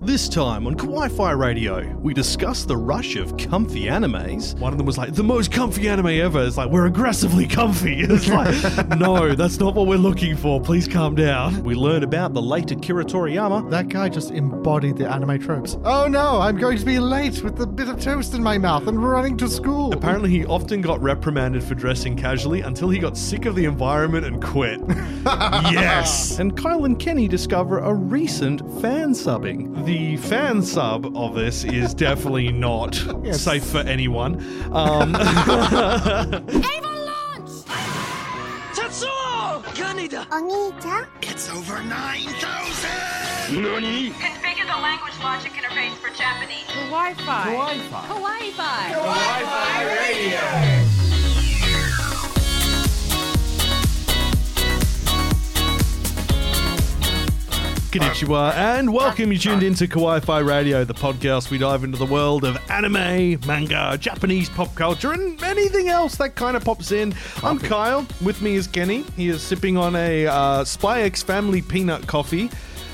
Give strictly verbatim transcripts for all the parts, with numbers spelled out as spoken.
This time on Kawaii-Fi Radio, we discuss the rush of comfy animes. One of them was like, the most comfy anime ever. It's like, we're aggressively comfy. It's like, no, that's not what we're looking for. Please calm down. We learn about the late Akira Toriyama. That guy just embodied the anime tropes. Oh no, I'm going to be late with a bit of toast in my mouth and running to school. Apparently he often got reprimanded for dressing casually until he got sick of the environment and quit. Yes! And Kyle and Kenny discover a recent fan subbing. The fan sub of this is definitely not yes. safe for anyone. Um, Ava launch! Tetsuo! Kaneda! Onita? It's over nine thousand! Nani? Configure the language logic interface for Japanese. Kawaii-Fi. Kawaii-Fi. Kawaii-Fi. Kawaii-Fi Radio! Konnichiwa, and welcome. You tuned into Kawaii-Fi Radio, the podcast we dive into the world of anime, manga, Japanese pop culture, and anything else that kind of pops in. I'm Kyle. With me is Kenny. He is sipping on a uh, Spy X Family peanut coffee.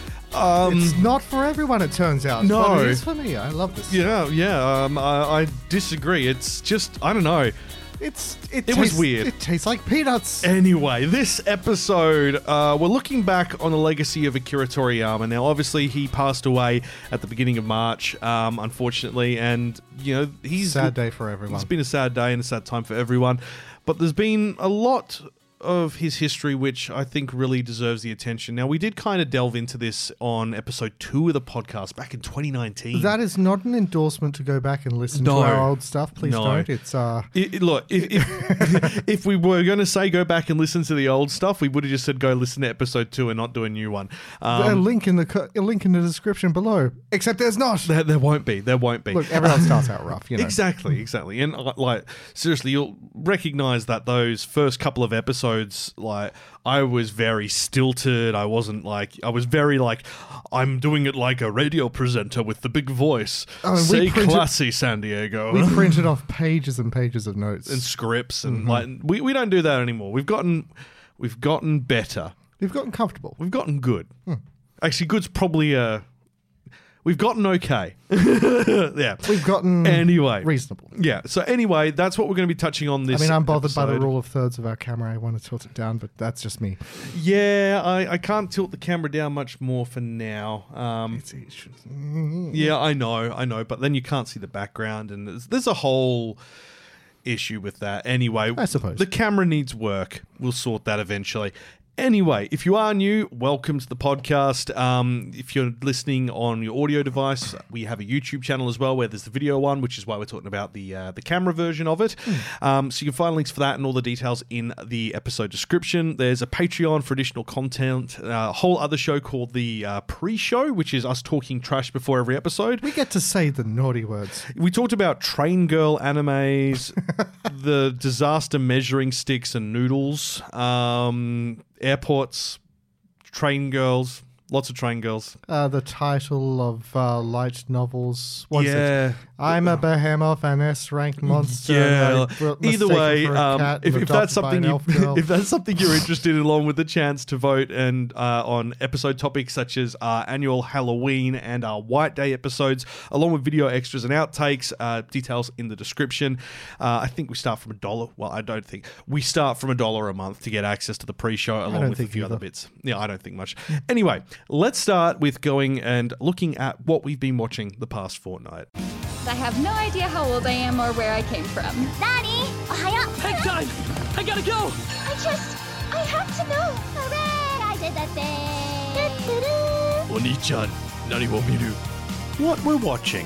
Um, it's not for everyone, it turns out. No. But it is for me. I love this. Yeah, yeah. Um, I, I disagree. It's just, I don't know. It's It, it tastes, was weird. It tastes like peanuts. Anyway, this episode, uh, we're looking back on the legacy of Akira Toriyama. Now, obviously, he passed away at the beginning of March, um, unfortunately, and, you know, he's... Sad day for everyone. It's been a sad day and a sad time for everyone, but there's been a lot of his history which I think really deserves the attention. Now, we did kind of delve into this on episode two of the podcast back in twenty nineteen. That is not an endorsement to go back and listen no. to our old stuff. Please no. don't. It's uh. It, it, look, if if, if we were going to say go back and listen to the old stuff, we would have just said go listen to episode two and not do a new one. Um, a link in the co- a link in the description below. Except there's not. There, there won't be. There won't be. Look, everyone starts out rough. You know. Exactly, exactly. And uh, like seriously, you'll recognize that those first couple of episodes, like. I was very stilted. I wasn't like, I was very like, I'm doing it like a radio presenter with the big voice. Oh, Say printed, classy, San Diego. We printed off pages and pages of notes. And scripts. And mm-hmm. like, we, we don't do that anymore. We've gotten, we've gotten better. We've gotten comfortable. We've gotten good. Hmm. Actually, good's probably a... We've gotten okay. Yeah. We've gotten anyway reasonable. Yeah. So anyway, that's what we're going to be touching on this I mean, I'm bothered episode. by the rule of thirds of our camera. I want to tilt it down, but that's just me. Yeah, I, I can't tilt the camera down much more for now. Um, it's, it's, yeah, I know, I know. But then you can't see the background, and there's, there's a whole issue with that. Anyway, I suppose. The camera needs work. We'll sort that eventually. Anyway, if you are new, welcome to the podcast. Um, if you're listening on your audio device, we have a YouTube channel as well where there's the video one, which is why we're talking about the uh, the camera version of it. Mm. Um, so you can find links for that and all the details in the episode description. There's a Patreon for additional content, uh, a whole other show called the uh, Pre-Show, which is us talking trash before every episode. We get to say the naughty words. We talked about Train Girl animes, the disaster measuring sticks and noodles, um... airports, train girls, lots of train girls. Uh, the title of uh, light novels. What's yeah. it? I'm a behemoth, an S-ranked monster. Yeah. No, Either way, um, if, if that's something you, if that's something you're interested in, along with the chance to vote and uh, on episode topics such as our annual Halloween and our White Day episodes, along with video extras and outtakes, uh, details in the description. Uh, I think we start from a dollar. Well, I don't think we start from a dollar a month to get access to the pre-show, along with a few either. other bits. Yeah, I don't think much. Anyway, let's start with going and looking at what we've been watching the past fortnight. I have no idea how old I am or where I came from. Nani? Ohio. Hang time! I gotta go! I just... I have to know. Hooray! I did the thing. Oni-chan, nani wo miru? What we're watching.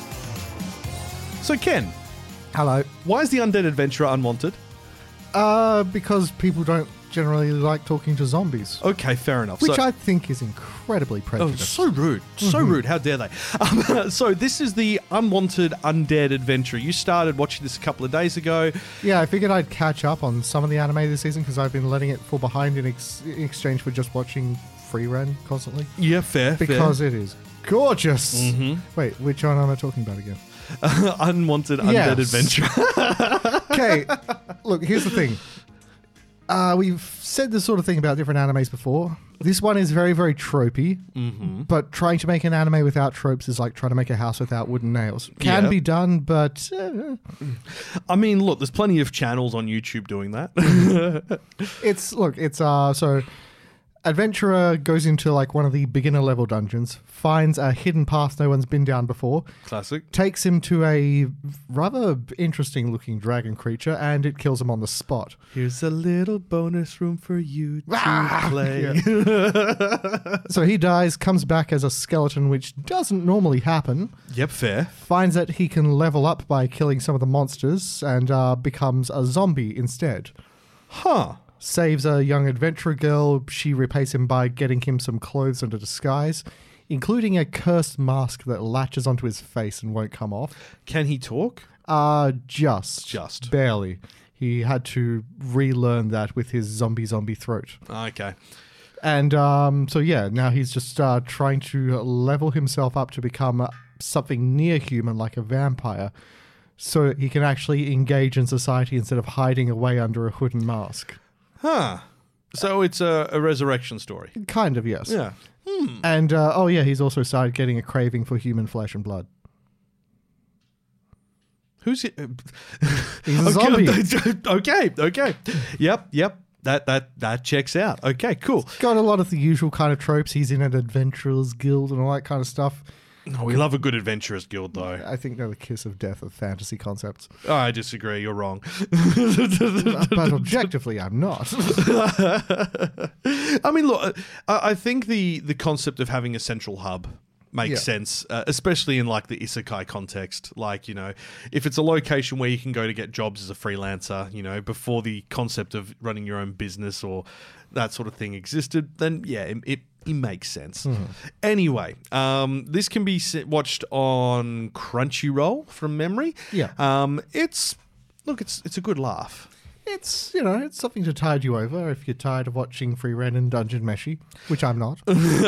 So, Ken. Hello. Why is The Undead Adventurer unwanted? Uh, because people don't generally like talking to zombies. Okay, fair enough. Which so, I think is incredibly prejudiced. Oh, so rude. So mm-hmm. rude. How dare they? Um, so this is the Unwanted Undead Adventure. You started watching this a couple of days ago. Yeah, I figured I'd catch up on some of the anime this season because I've been letting it fall behind in, ex- in exchange for just watching free run constantly. Yeah, fair. Because fair. it is gorgeous. Mm-hmm. Wait, which one am I talking about again? Uh, Unwanted Undead yes. Adventure. Okay, look, here's the thing. Uh, we've said this sort of thing about different animes before. This one is very, very tropey, mm-hmm. but trying to make an anime without tropes is like trying to make a house without wooden nails. Can Yeah. be done, but... Uh, I mean, look, there's plenty of channels on YouTube doing that. it's, look, it's, uh, so... Adventurer goes into like one of the beginner level dungeons, finds a hidden path no one's been down before, Classic. takes him to a rather interesting looking dragon creature, and it kills him on the spot. Here's a little bonus room for you to Ah! play. So he dies, comes back as a skeleton, which doesn't normally happen, Yep, fair. finds that he can level up by killing some of the monsters, and uh, becomes a zombie instead. Huh. Saves a young adventurer girl. She repays him by getting him some clothes and a disguise, including a cursed mask that latches onto his face and won't come off. Can he talk? Uh, just. Just. Barely. He had to relearn that with his zombie zombie throat. Okay. And um, so, yeah, now he's just uh, trying to level himself up to become uh, something near human, like a vampire, so he can actually engage in society instead of hiding away under a hood and mask. Huh. So it's a, a resurrection story. Kind of, yes. Yeah. Hmm. And, uh, oh yeah, he's also started getting a craving for human flesh and blood. Who's it? He's a zombie. Okay, okay. Yep, yep. That that that checks out. Okay, cool. Got a lot of the usual kind of tropes. He's in an adventurer's guild and all that kind of stuff. Oh, we love a good adventurers guild, though. I think they're the kiss of death of fantasy concepts. Oh, I disagree. You're wrong. But objectively, I'm not. I mean, look, I I think the the concept of having a central hub makes Yeah. sense, uh, especially in like the isekai context. Like, you know, if it's a location where you can go to get jobs as a freelancer, you know, before the concept of running your own business or that sort of thing existed, then yeah, it, it, it makes sense. Mm-hmm. Anyway, um, this can be se- watched on Crunchyroll from memory. Yeah. Um, it's look, it's it's a good laugh. It's, you know, it's something to tide you over if you're tired of watching Free Ren and Dungeon Meshi, which I'm not.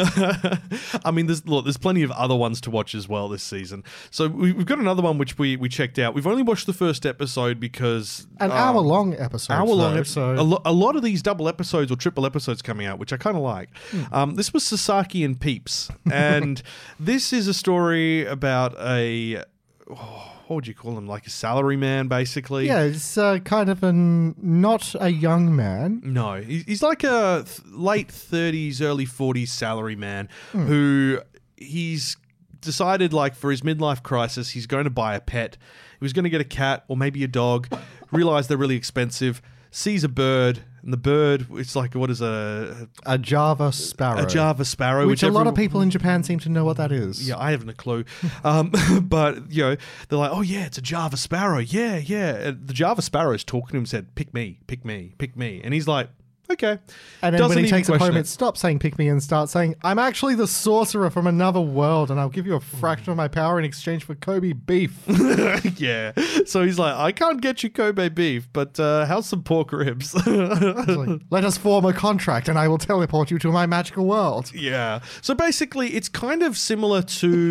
I mean, there's look, there's plenty of other ones to watch as well this season. So we- we've got another one which we, we checked out. We've only watched the first episode because An um, hour-long episode. hour-long though, episode. so A, lo- a lot of these double episodes or triple episodes coming out, which I kind of like. Um, this was Sasaki and Peeps, and this is a story about a. Oh, what would you call him? Like a salary man, basically. yeah, it's uh, kind of an not a young man. No, he- he's like a th- late thirties, early forties salary man who he's decided, like, for his midlife crisis, he's going to buy a pet. He was going to get a cat or maybe a dog, realize they're really expensive, sees a bird, and the bird, it's like, what is a A Java Sparrow. a Java sparrow, Which a lot of everyone- people in Japan seem to know what that is. Yeah, I haven't a clue. Um, but, you know, they're like, oh, yeah, it's a Java Sparrow. Yeah, yeah. And the Java Sparrow is talking to him and said, pick me, pick me, pick me. And he's like, okay. And then Doesn't when he even takes it question home, it. it stops saying pick me and starts saying, I'm actually the sorcerer from another world and I'll give you a fraction of my power in exchange for Kobe beef. Yeah. So he's like, I can't get you Kobe beef, but uh, how's some pork ribs? It's like, let us form a contract and I will teleport you to my magical world. Yeah. So basically, it's kind of similar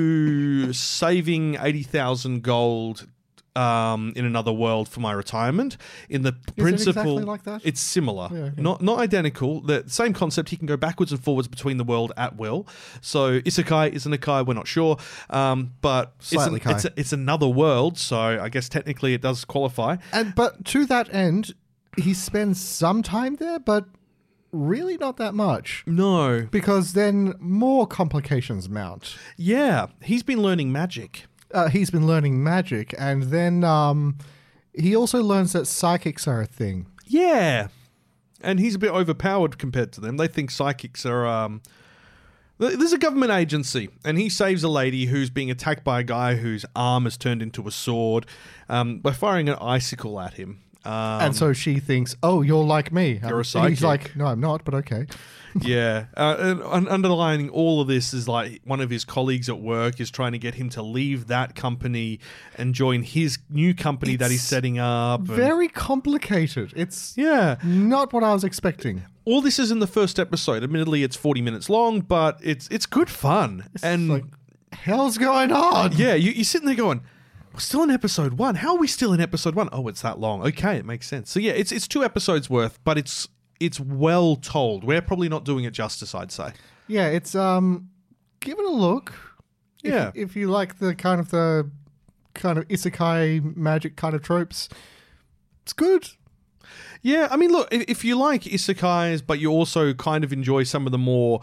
to saving eighty thousand gold um, in another world for my retirement. In the principle, exactly like that? it's similar, Yeah, okay. not not identical. The same concept. He can go backwards and forwards between the world at will. So isekai is an isekai. We're not sure, um, but it's, an, Slightly kai. it's, a, it's another world. So I guess technically it does qualify. And but to that end, he spends some time there, but really not that much. No. Because then more complications mount. Yeah. He's been learning magic. Uh, he's been learning magic, and then um, he also learns that psychics are a thing. Yeah. And he's a bit overpowered compared to them. They think psychics are... Um, th- there's a government agency, and he saves a lady who's being attacked by a guy whose arm has turned into a sword um, by firing an icicle at him. Um, And so she thinks, oh, you're like me. You're a And he's psychic. like, no, I'm not, but okay. yeah. Uh, and un- underlining all of this is like one of his colleagues at work is trying to get him to leave that company and join his new company that he's It's setting up. and- Very complicated. It's yeah. not what I was expecting. All this is in the first episode. Admittedly, it's forty minutes long, but it's it's good fun. and Like, hell's going on? yeah, you, you're sitting there going, we're still in episode one. How are we still in episode one? Oh, it's that long. Okay, it makes sense. So yeah, it's it's two episodes worth, but it's it's well told. We're probably not doing it justice, I'd say. Yeah, it's um, give it a look. If, Yeah. if you like the kind of the kind of isekai magic kind of tropes, it's good. Yeah, I mean, look, if, if you like isekais, but you also kind of enjoy some of the more,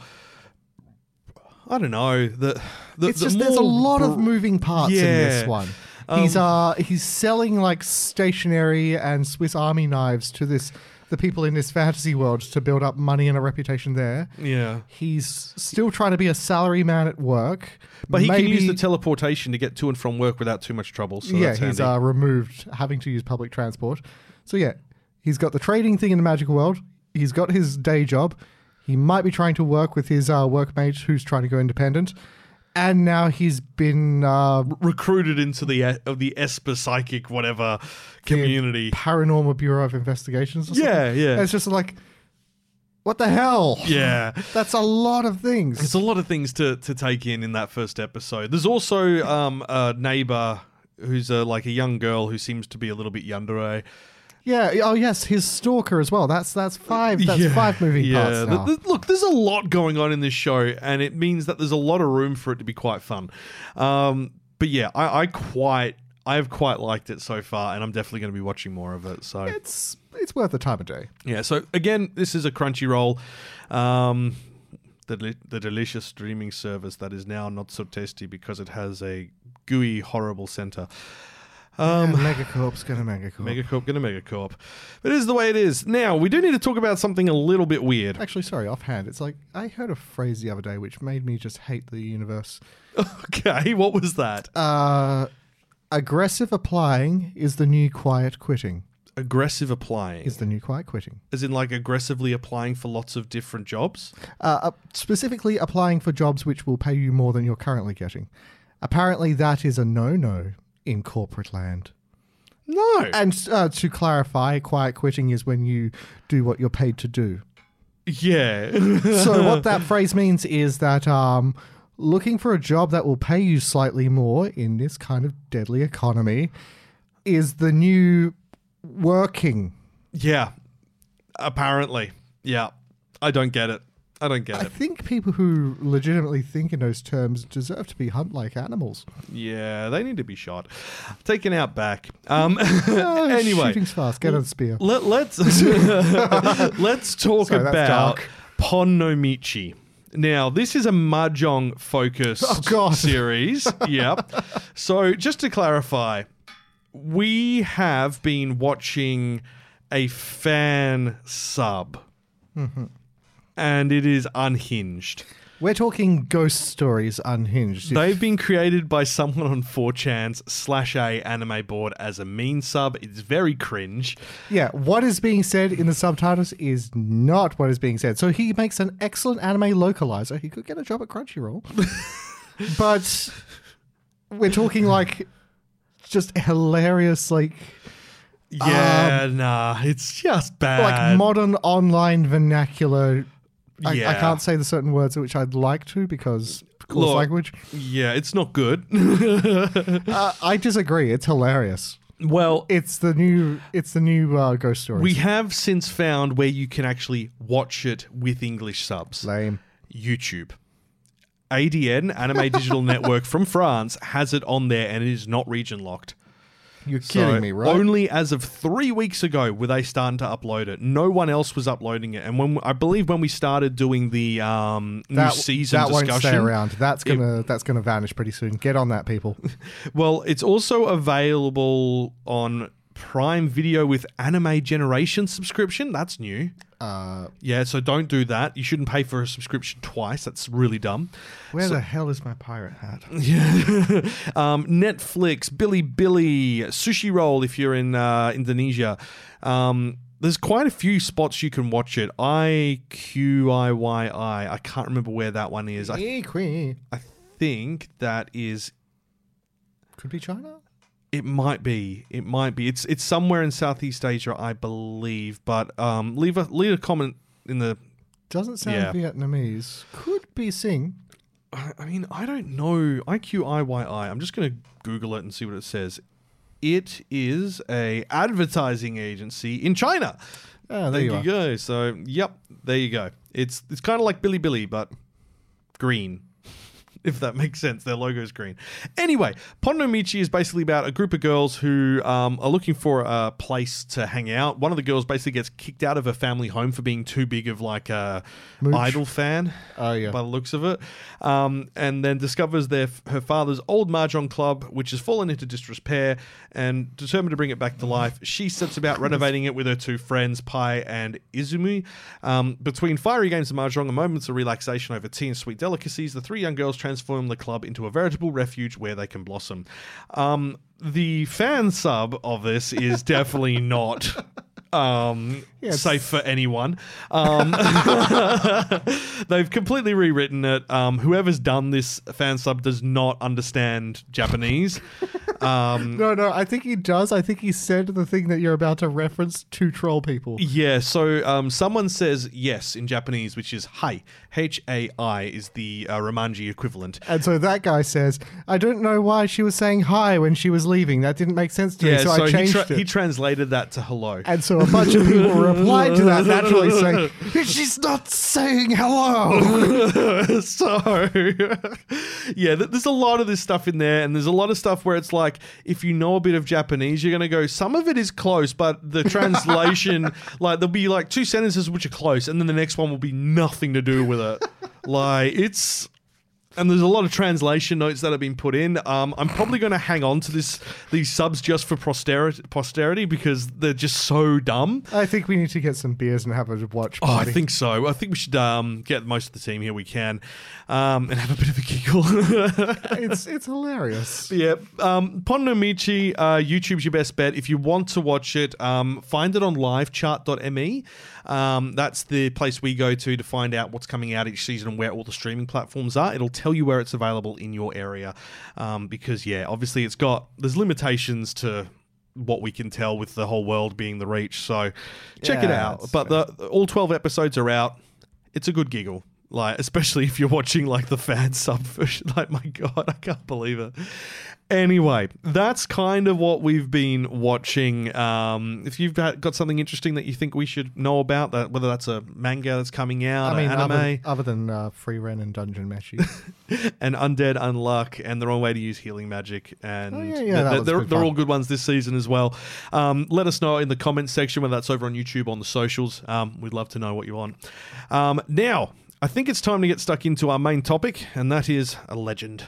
I don't know, the, the It's the just there's a more lot of br- moving parts in this Yeah. one. Um, he's uh he's selling like stationery and Swiss Army knives to this the people in this fantasy world to build up money and a reputation there. Yeah. He's still trying to be a salary man at work, But he Maybe, can use the teleportation to get to and from work without too much trouble. So yeah, that's he's handy. uh, removed having to use public transport. So yeah, he's got the trading thing in the magical world. He's got his day job. He might be trying to work with his uh, workmate who's trying to go independent. And now he's been uh, recruited into the uh, of the Esper psychic whatever community. Paranormal Bureau of Investigations. Or Yeah, something. yeah. And it's just like, what the hell? Yeah. That's a lot of things. There's a lot of things to, to take in in that first episode. There's also um, a neighbor who's a, like a young girl who seems to be a little bit yandere. Yeah. Oh, yes. His stalker as well. That's that's five. That's Yeah, five moving yeah. parts now. Th- th- look, there's a lot going on in this show, and it means that there's a lot of room for it to be quite fun. Um, but yeah, I, I quite, I've quite liked it so far, and I'm definitely going to be watching more of it. So it's it's worth the time of day. yeah. So again, this is a Crunchyroll, um, the li- the delicious streaming service that is now not so tasty because it has a gooey, horrible center. Um, yeah, Megacorp's gonna Megacorp. Megacorp gonna Megacorp. But it is the way it is. Now, we do need to talk about something a little bit weird. Actually, sorry, offhand, it's like I heard a phrase the other day which made me just hate the universe. Okay, what was that? Uh, aggressive applying is the new quiet quitting. Aggressive applying. Is the new quiet quitting. As in, like, aggressively applying for lots of different jobs? Uh, uh, specifically applying for jobs which will pay you more than you're currently getting. Apparently, that is a no-no in corporate land. No. And uh, to clarify, quiet quitting is when you do what you're paid to do. Yeah. So what that phrase means is that um, looking for a job that will pay you slightly more in this kind of deadly economy is the new working. Yeah. Apparently. Yeah. I don't get it. I don't get I it. think people who legitimately think in those terms deserve to be hunt like animals. Yeah, they need to be shot. Taken out back. Um, Oh, anyway. shooting's fast. Get a spear. Let, let's let's talk Sorry, that's about dark. Pon no Michi. Now, this is a mahjong focused Oh, God. series. Yep. So, just to clarify, we have been watching a fan sub, Mm-hmm. and it is unhinged. We're talking ghost stories unhinged. They've been created by someone on four chan's slash A anime board as a meme sub. It's very cringe. Yeah, what is being said in the subtitles is not what is being said. So he makes an excellent anime localizer. He could get a job at Crunchyroll. But we're talking like just hilarious, like Yeah, nah, it's just bad. like modern online vernacular. I, I Yeah. can't say the certain words which I'd like to because of course Look, language. Yeah, it's not good. Uh, I disagree. It's hilarious. Well, It's the new. It's the new uh, ghost stories. we have since found where you can actually watch it with English subs. Lame. YouTube. A D N, Anime Digital Network from France, has it on there and it is not region locked. You're So kidding me, right? Only as of three weeks ago were they starting to upload it. No one else was uploading it. And when I believe when we started doing the um, new that, season that won't discussion, stay around. That's gonna that's gonna vanish pretty soon. Get on that, people. well, it's also available on Prime Video with Anime Generation subscription. That's new. Uh, Yeah, so don't do that. You shouldn't pay for a subscription twice. That's really dumb. where the hell is my pirate hat? Yeah. um, Netflix, Bilibili, Sushi Roll if you're in uh, Indonesia. Um, there's quite a few spots you can watch it. I Q I Y I. I can't remember where that one is. I, Could I think that is... be China. It might be. It might be. It's it's somewhere in Southeast Asia, I believe. But um, leave a leave a comment in the... Doesn't sound Yeah. Vietnamese. Could be Sing. I I mean, I don't know. I Q I Y I. I'm just going to Google it and see what it says. it is a advertising agency in China. Oh, there there you, you go. So, yep, there you go. It's it's kind of like Bilibili, but green. If that makes sense. Their logo's green. Anyway, Pon no Michi is basically about a group of girls who um, are looking for a place to hang out. One of the girls basically gets kicked out of her family home for being too big of like a Mooch. idol fan. Oh, yeah. By the looks of it. Um, and then discovers their her father's old mahjong club, which has fallen into disrepair, and determined to bring it back to life, she sets about renovating it with her two friends, Pai and Izumi. Um, between fiery games of mahjong and moments of relaxation over tea and sweet delicacies, the three young girls transform the club into a veritable refuge where they can blossom. Um, the fan sub of this is definitely not um, Yes. safe for anyone. Um, they've completely rewritten it. Um, whoever's done this fan sub does not understand Japanese. Um, No, no, I think he does. I think he said the thing that you're about to reference to troll people. Yeah, so um, someone says yes in Japanese, which is hai. H A I is the uh, Romanji equivalent. And so that guy says, I don't know why she was saying hi when she was leaving. That didn't make sense to Yeah, me, so, so I he, changed tra- it. he translated that to hello. And so a bunch of people replied to that naturally saying, she's not saying hello. So, yeah, th- there's a lot of this stuff in there, and there's a lot of stuff where it's like, if you know a bit of Japanese, you're going to go, some of it is close, but the translation, like, there'll be like two sentences which are close, and then the next one will be nothing to do with it. Like, it's... And there's a lot of translation notes that have been put in. Um, I'm probably going to hang on to this these subs just for posterity, posterity because they're just so dumb. I think we need to get some beers and have a watch Oh, I party. think so. I think we should um, get most of the team here we can um, and have a bit of a giggle. it's it's hilarious. Yeah, um, Pon no Michi, uh, YouTube's your best bet. If you want to watch it, um, find it on livechart dot m e. Um, that's the place we go to to find out what's coming out each season and where all the streaming platforms are. It'll tell you where it's available in your area um, because, yeah, obviously it's got, there's limitations to what we can tell with the whole world being the reach. So check it Yeah, out. that's But the all twelve episodes are out. It's a good giggle. Like, especially if you're watching like the fan sub version. Like, my God, I can't believe it. Anyway, that's kind of what we've been watching. Um, if you've got, got something interesting that you think we should know about, that whether that's a manga that's coming out, I mean, an anime, other, other than uh, Free Ren and Dungeon Meshi. and Undead Unluck, and the wrong way to use healing magic, and Oh, yeah, yeah, that they're, was they're, good they're fun. all good ones this season as well. Um, let us know in the comments section, whether that's over on YouTube or on the socials. Um, we'd love to know what you want. Um, now, I think it's time to get stuck into our main topic, and that is a legend.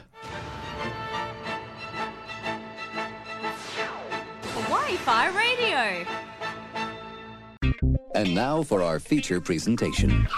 Wi-Fi radio. And now for our feature presentation.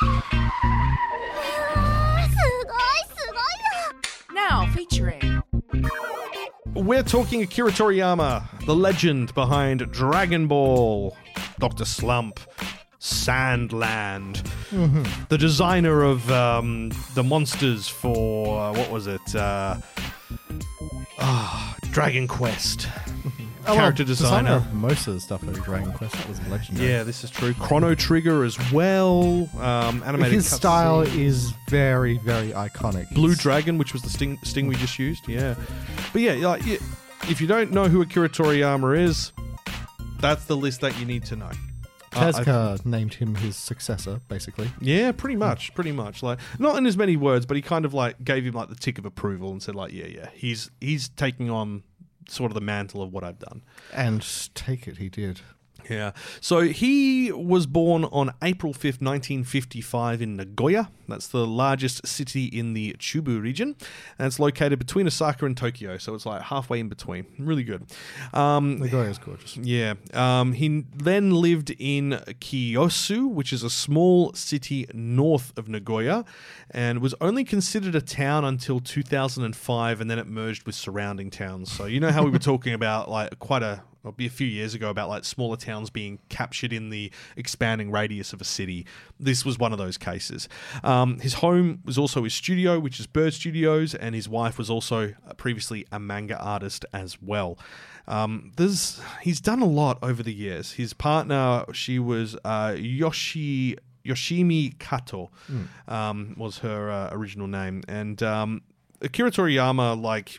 Now featuring We're talking Akira Toriyama, the legend behind Dragon Ball, Doctor Slump, Sandland, Mm-hmm. the designer of um, the monsters for, uh, what was it? Uh, ah, Dragon Quest. Oh, well, Character designer. of most of the stuff in Dragon Quest that was legendary. Yeah, this is true. Chrono Trigger as well. Um, animated His style cutscenes. is very, very iconic. Blue It's- Dragon, which was the sting, sting we just used. Yeah, but yeah, like, yeah, if you don't know who Akira Toriyama is, that's the list that you need to know. Uh, I- Tezuka named him his successor, basically. yeah, pretty much, pretty much. Like, not in as many words, but he kind of like gave him like the tick of approval and said like, yeah, yeah, he's he's taking on sort of the mantle of what I've done. And take it, he did. Yeah. So he was born on April fifth, nineteen fifty-five in Nagoya. That's the largest city in the Chubu region. And it's located between Osaka and Tokyo. So it's like halfway in between. Really good. Um, Nagoya is gorgeous. yeah. Um, he then lived in Kiyosu, which is a small city north of Nagoya, and was only considered a town until two thousand five, and then it merged with surrounding towns. So you know how we were talking about like quite a It'll be a few years ago about like smaller towns being captured in the expanding radius of a city. This was one of those cases. Um, his home was also his studio, which is Bird Studios, and his wife was also previously a manga artist as well. Um, there's he's done a lot over the years. His partner, she was uh, Yoshi Yoshimi Kato, mm. um, was her uh, original name, and um, Akira Toriyama, like.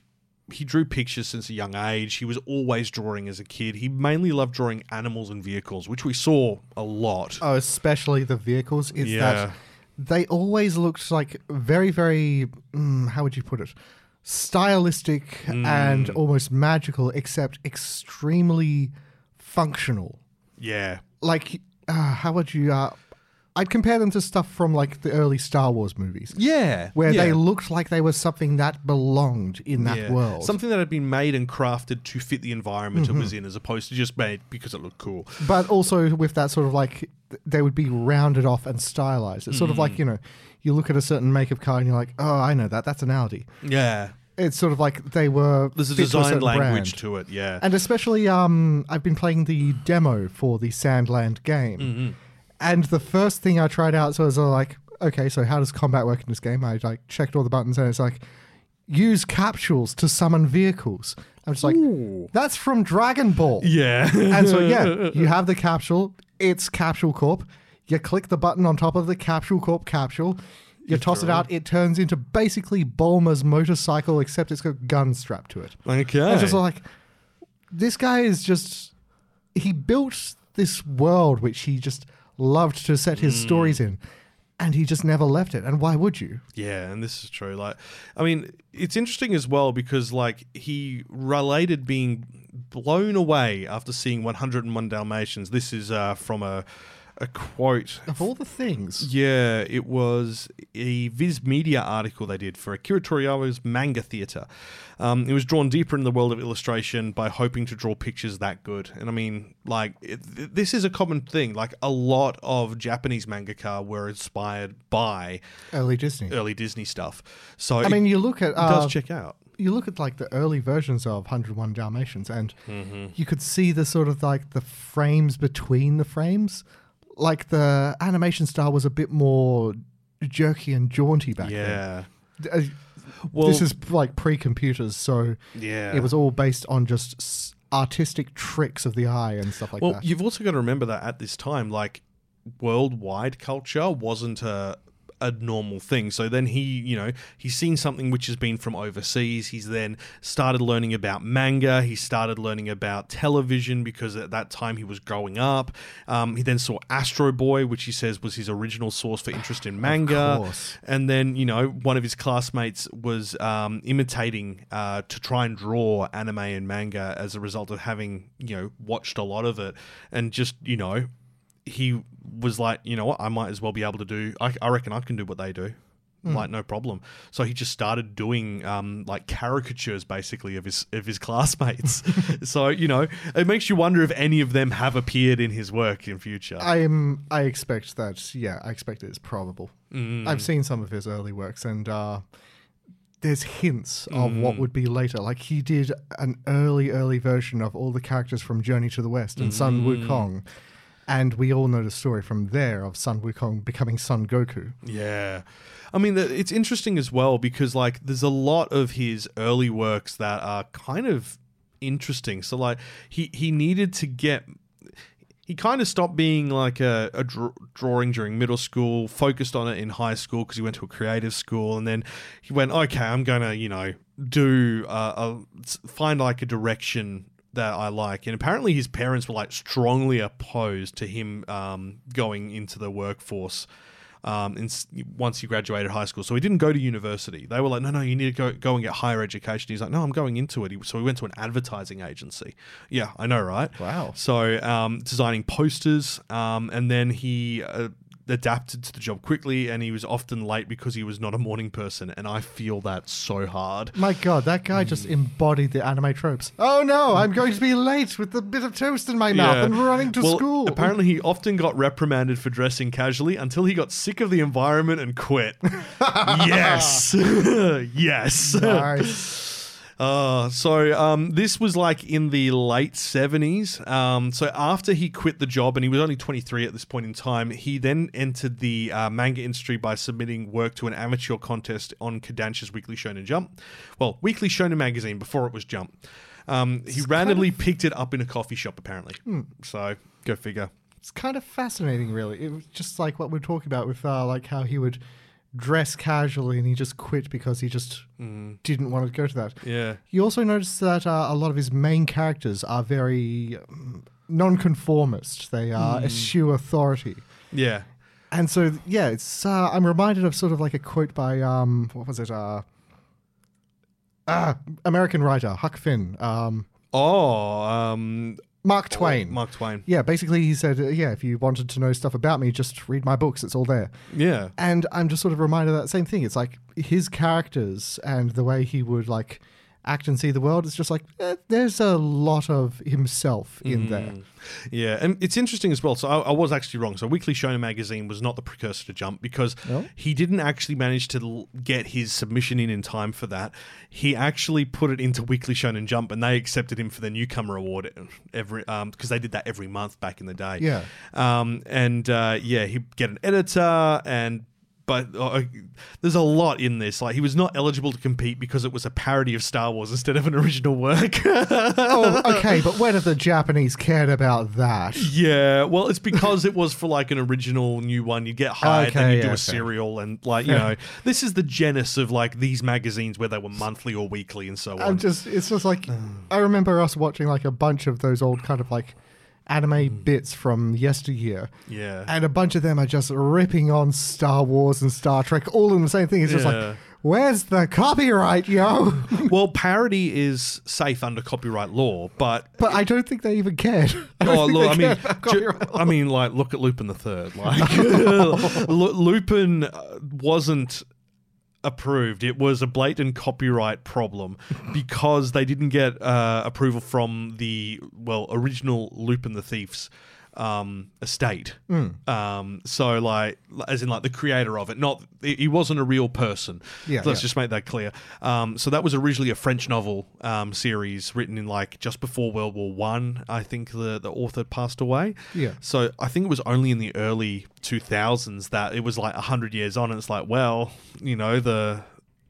he drew pictures since a young age. He was always drawing as a kid. He mainly loved drawing animals and vehicles, which we saw a lot. Oh, especially the vehicles. It's Yeah. that they always looked like very, very, mm, how would you put it? Stylistic and almost magical, except extremely functional. Yeah. Like, uh, how would you... Uh, I'd compare them to stuff from like the early Star Wars movies. Yeah. Where yeah. they looked like they were something that belonged in that Yeah. world. Something that had been made and crafted to fit the environment Mm-hmm. it was in, as opposed to just made because it looked cool. But also with that sort of like, th- they would be rounded off and stylized. It's sort of like, you know, you look at a certain make of car and you're like, oh, I know that. That's an Audi. Yeah. It's sort of like they were. There's a fit to design certain language brand. to it, yeah. And especially, um, I've been playing the demo for the Sandland game. Mm-hmm. And the first thing I tried out, so I was like, okay, so how does combat work in this game? I like checked all the buttons and it's like, use capsules to summon vehicles. I'm just like, Ooh. that's from Dragon Ball. Yeah. And so, yeah, you have the capsule. It's Capsule Corp. You click the button on top of the Capsule Corp capsule. You, you toss it out. It turns into basically Bulma's motorcycle, except it's got guns strapped to it. Okay. It's just like, this guy is just... He built this world which he just loved to set his mm. stories in. And he just never left it. And why would you? Yeah, and this is true. Like, I mean, it's interesting as well because, like, he related being blown away after seeing one hundred and one Dalmatians. This is uh, from a a quote. Of all the things. Yeah, it was a Viz Media article they did for Akira Toriyama's Manga Theatre. Um, it was drawn deeper in the world of illustration by hoping to draw pictures that good. And I mean, like, it, th- this is a common thing. Like, a lot of Japanese mangaka were inspired by early Disney. Early Disney stuff. So I it, mean, you look at... it Uh, does check out. You look at like the early versions of one hundred and one Dalmatians and Mm-hmm. you could see the sort of like the frames between the frames. Like the animation style was a bit more jerky and jaunty back Yeah. then. Uh, Well, this is like pre-computers, so yeah. it was all based on just s- artistic tricks of the eye and stuff like well, that. you've also got to remember that at this time, like, worldwide culture wasn't a a normal thing. So then he, you know, he's seen something which has been from overseas. He's then started learning about manga. He started learning about television because at that time he was growing up. Um, he then saw Astro Boy, which he says was his original source for interest in manga. Of course. And then, you know, one of his classmates was um, imitating uh, to try and draw anime and manga as a result of having, you know, watched a lot of it and just, you know, he was like, you know what, I might as well be able to do, I, I reckon I can do what they do. Mm. Like, no problem. So he just started doing um, like caricatures basically of his of his classmates. So, you know, it makes you wonder if any of them have appeared in his work in future. I'm, I expect that, yeah, I expect it's probable. Mm. I've seen some of his early works and uh, there's hints of Mm. what would be later. Like he did an early, early version of all the characters from Journey to the West and Mm. Sun Wukong. And we all know the story from there of Sun Wukong becoming Son Goku. Yeah. I mean, it's interesting as well because, like, there's a lot of his early works that are kind of interesting. So, like, he, he needed to get... He kind of stopped being, like, a, a dr- drawing during middle school, focused on it in high school because he went to a creative school, and then he went, okay, I'm going to, you know, do... Uh, a, find, like, a direction that I like. And apparently his parents were like strongly opposed to him um, going into the workforce um, in, once he graduated high school. So he didn't go to university. They were like, no, no, you need to go, go and get higher education. He's like, no, I'm going into it. He, so he went to an advertising agency. Yeah, I know, right? Wow. So um, designing posters um, and then he... Uh, adapted to the job quickly and he was often late because he was not a morning person, and I feel that so hard. My God, that guy just embodied the anime tropes. Oh no, I'm going to be late with a bit of toast in my mouth Yeah. and running to well, school. Apparently he often got reprimanded for dressing casually until he got sick of the environment and quit. Yes. Yes. Nice. Uh, so um, this was like in the late seventies. Um, so after he quit the job, and he was only twenty-three at this point in time, he then entered the uh, manga industry by submitting work to an amateur contest on Kodansha's Weekly Shonen Jump. Well, Weekly Shonen Magazine before it was Jump. Um, he randomly of... picked it up in a coffee shop, apparently. Hmm. So go figure. It's kind of fascinating, really. It was just like what we're talking about with uh, like how he would dress casually, and he just quit because he just mm. didn't want to go to that. Yeah. You also notice that uh, a lot of his main characters are very um, non-conformist. They uh, mm. eschew authority. Yeah. And so, yeah, it's uh, I'm reminded of sort of like a quote by, um, what was it? Uh, ah, American writer, Huck Finn. Um, oh, um... Mark Twain. Oh, Mark Twain. Yeah, basically he said, uh, yeah, if you wanted to know stuff about me, just read my books. It's all there. Yeah. And I'm just sort of reminded of that same thing. It's like his characters and the way he would like act and see the world. It's just like, eh, there's a lot of himself in mm. there. Yeah, and it's interesting as well. So I, I was actually wrong. So Weekly Shonen Magazine was not the precursor to Jump because oh? he didn't actually manage to l- get his submission in in time for that. He actually put it into Weekly Shonen Jump, and they accepted him for the Newcomer Award every um because they did that every month back in the day. Yeah, um and uh, yeah, he'd get an editor and. But uh, there's a lot in this. Like, he was not eligible to compete because it was a parody of Star Wars instead of an original work. Oh, okay, but when have the Japanese cared about that? Yeah, well, it's because it was for like an original new one. You get hired, okay, then you yeah, do a okay. serial, and like you know, this is the genesis of like these magazines where they were monthly or weekly and so on. I'm just, it's just like I remember us watching like a bunch of those old kind of like anime mm. bits from yesteryear. Yeah. And a bunch of them are just ripping on Star Wars and Star Trek, all in the same thing. It's just yeah. like, where's the copyright, yo? Well, parody is safe under copyright law, but... But I don't think they even cared. I oh, look, I mean, ju- I mean, like, look at Lupin the Third. Like, L- Lupin wasn't... approved. It was a blatant copyright problem because they didn't get uh, approval from the well original Lupin the Thief's um, estate. Mm. Um, so like, as in like the creator of it, not he wasn't a real person. Yeah, Let's yeah. just make that clear. Um, so that was originally a French novel um, series written in like just before World War One. I. I think the the author passed away. Yeah. So I think it was only in the early two thousands that it was like a hundred years on, and it's like, well, you know, the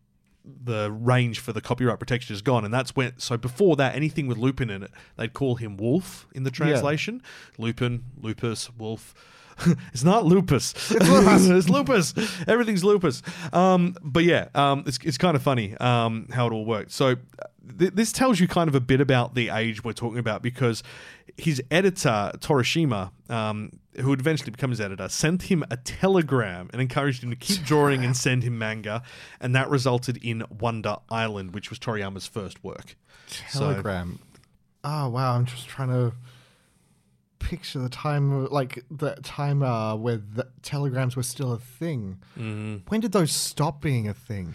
the range for the copyright protection is gone, and that's when. So before that, anything with Lupin in it, they'd call him Wolf in the translation. Yeah. Lupin, Lupus, Wolf. It's not lupus. It's lupus. It's lupus. Everything's lupus. Um, but yeah, um, it's it's kind of funny um, how it all worked. So th- this tells you kind of a bit about the age we're talking about because his editor Torishima, um, who would eventually become his editor, sent him a telegram and encouraged him to keep drawing and send him manga, and that resulted in Wonder Island, which was Toriyama's first work. Telegram. So, oh wow! I'm just trying to picture the time, like the time uh, where the telegrams were still a thing. Mm-hmm. When did those stop being a thing?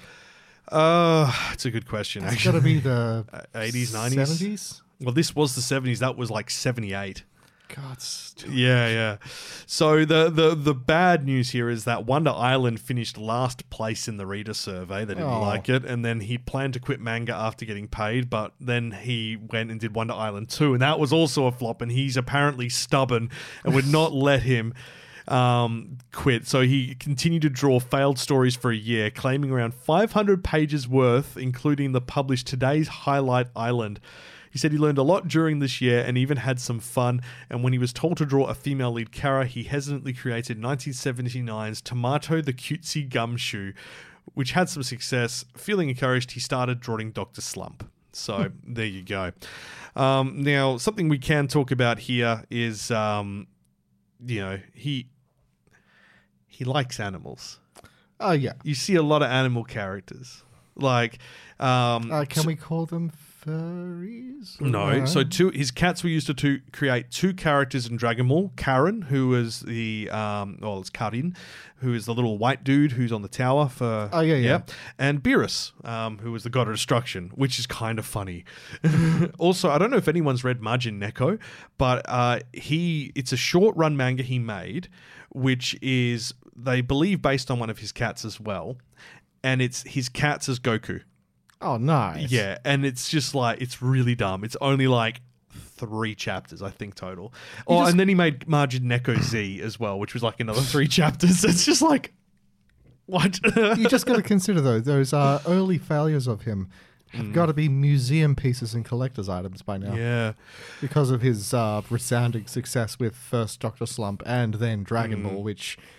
Uh, it's a good question. It's actually, got to be the eighties, nineties, seventies. Well, this was the seventies. That was like seventy-eight. God, still... yeah, yeah. So the, the the bad news here is that Wonder Island finished last place in the reader survey. They didn't oh. like it, and then he planned to quit manga after getting paid, but then he went and did Wonder Island two, and that was also a flop. And he's apparently stubborn and would not let him um, quit. So he continued to draw failed stories for a year, claiming around five hundred pages worth, including the published Today's Highlight Island. He said he learned a lot during this year and even had some fun, and when he was told to draw a female lead Kara, he hesitantly created nineteen seventy-nine's Tomato the Cutesy Gumshoe, which had some success. Feeling encouraged, he started drawing Doctor Slump. So there you go. Um, now, something we can talk about here is, um, you know, he he likes animals. Oh, yeah. You see a lot of animal characters. Like... Um, uh, can so, we call them... furries? No. no. So two his cats were used to, to create two characters in Dragon Ball. Karen, who is the um well it's Karin, who is the little white dude who's on the tower for Oh yeah, yeah. yeah. And Beerus, um, who is the god of destruction, which is kind of funny. Also, I don't know if anyone's read Majin Neko, but uh he it's a short run manga he made, which is they believe based on one of his cats as well. And it's his cats as Goku. Oh, nice. Yeah, and it's just like, it's really dumb. It's only like three chapters, I think, total. Oh, just... and then he made Majin Neko Z as well, which was like another three chapters. It's just like, what? You just got to consider, though, those uh, early failures of him have mm. got to be museum pieces and collector's items by now. Yeah. Because of his uh, resounding success with first Doctor Slump and then Dragon mm. Ball, which...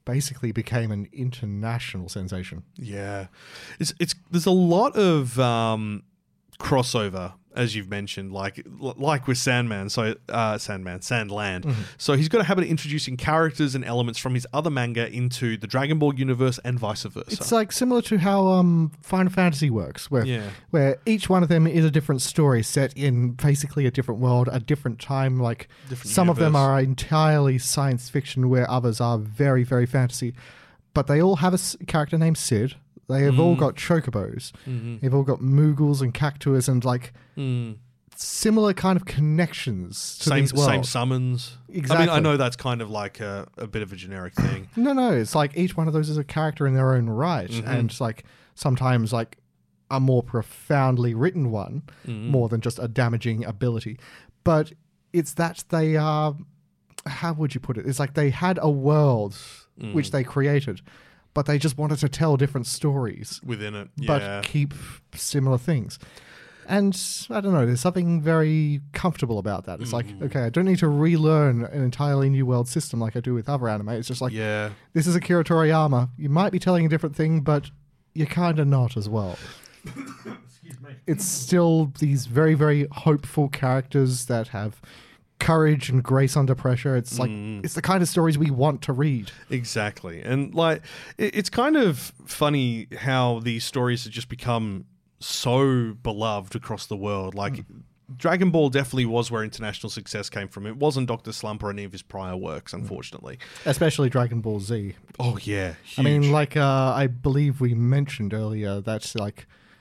basically became an international sensation. Yeah. It's it's there's a lot of um, crossover, as you've mentioned, like like with Sandman, so uh, Sandman, Sandland. Mm-hmm. So he's got a habit of introducing characters and elements from his other manga into the Dragon Ball universe and vice versa. It's like similar to how um, Final Fantasy works, where yeah. where each one of them is a different story set in basically a different world, a different time. Like different some universe. of them are entirely science fiction, where others are very, very fantasy. But they all have a s- character named Sid. They have mm. all got chocobos. Mm-hmm. They've all got Moogles and Cactuas and like mm. similar kind of connections to same, these worlds. Same summons. Exactly. I mean, I know that's kind of like a, a bit of a generic thing. No, no. It's like each one of those is a character in their own right. Mm-hmm. And it's like sometimes like a more profoundly written one, mm-hmm. more than just a damaging ability. But it's that they are, how would you put it? It's like they had a world mm. which they created, but they just wanted to tell different stories within it, yeah. but keep similar things. And I don't know, there's something very comfortable about that. It's mm. like, okay, I don't need to relearn an entirely new world system like I do with other anime. It's just like, yeah. this is Akira Toriyama. You might be telling a different thing, but you're kind of not as well. Excuse me. It's still these very, very hopeful characters that have courage and grace under pressure. It's like mm. it's the kind of stories we want to read. Exactly. And like it, it's kind of funny how these stories have just become so beloved across the world. Like mm. Dragon Ball definitely was where international success came from. It wasn't Doctor Slump or any of his prior works, unfortunately. Especially Dragon Ball Z. Oh yeah, huge. I mean, like uh, I believe we mentioned earlier that's like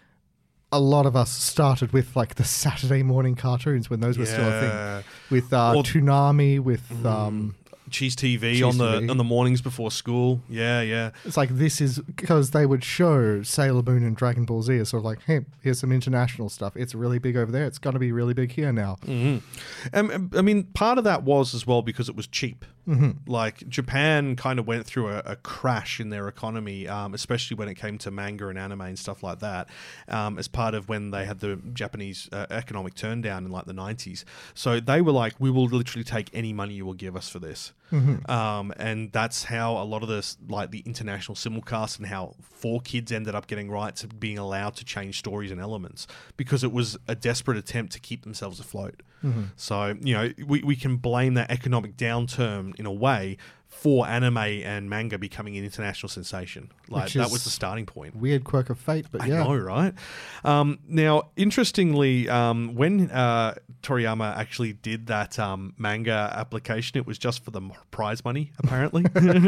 a lot of us started with like the Saturday morning cartoons when those were yeah. still a thing. With uh, or, Toonami, with mm, um, Cheese T V Cheese on the T V. on the mornings before school. Yeah, yeah. It's like this is because they would show Sailor Moon and Dragon Ball Z as sort of like, hey, here's some international stuff. It's really big over there. It's going to be really big here now. Mm-hmm. Um, I mean, part of that was as well because it was cheap. Mm-hmm. Like Japan kind of went through a, a crash in their economy, um, especially when it came to manga and anime and stuff like that, um, as part of when they had the Japanese uh, economic turn down in like the nineties. So they were like, we will literally take any money you will give us for this. Mm-hmm. Um, and that's how a lot of this, like the international simulcast and how four kids ended up getting rights of being allowed to change stories and elements because it was a desperate attempt to keep themselves afloat. Mm-hmm. So, you know, we, we can blame that economic downturn in a way for anime and manga becoming an international sensation. Like that was the starting point. Weird quirk of fate, but yeah. I know, right? Um, now, interestingly, um, when uh, Toriyama actually did that um, manga application, it was just for the prize money, apparently.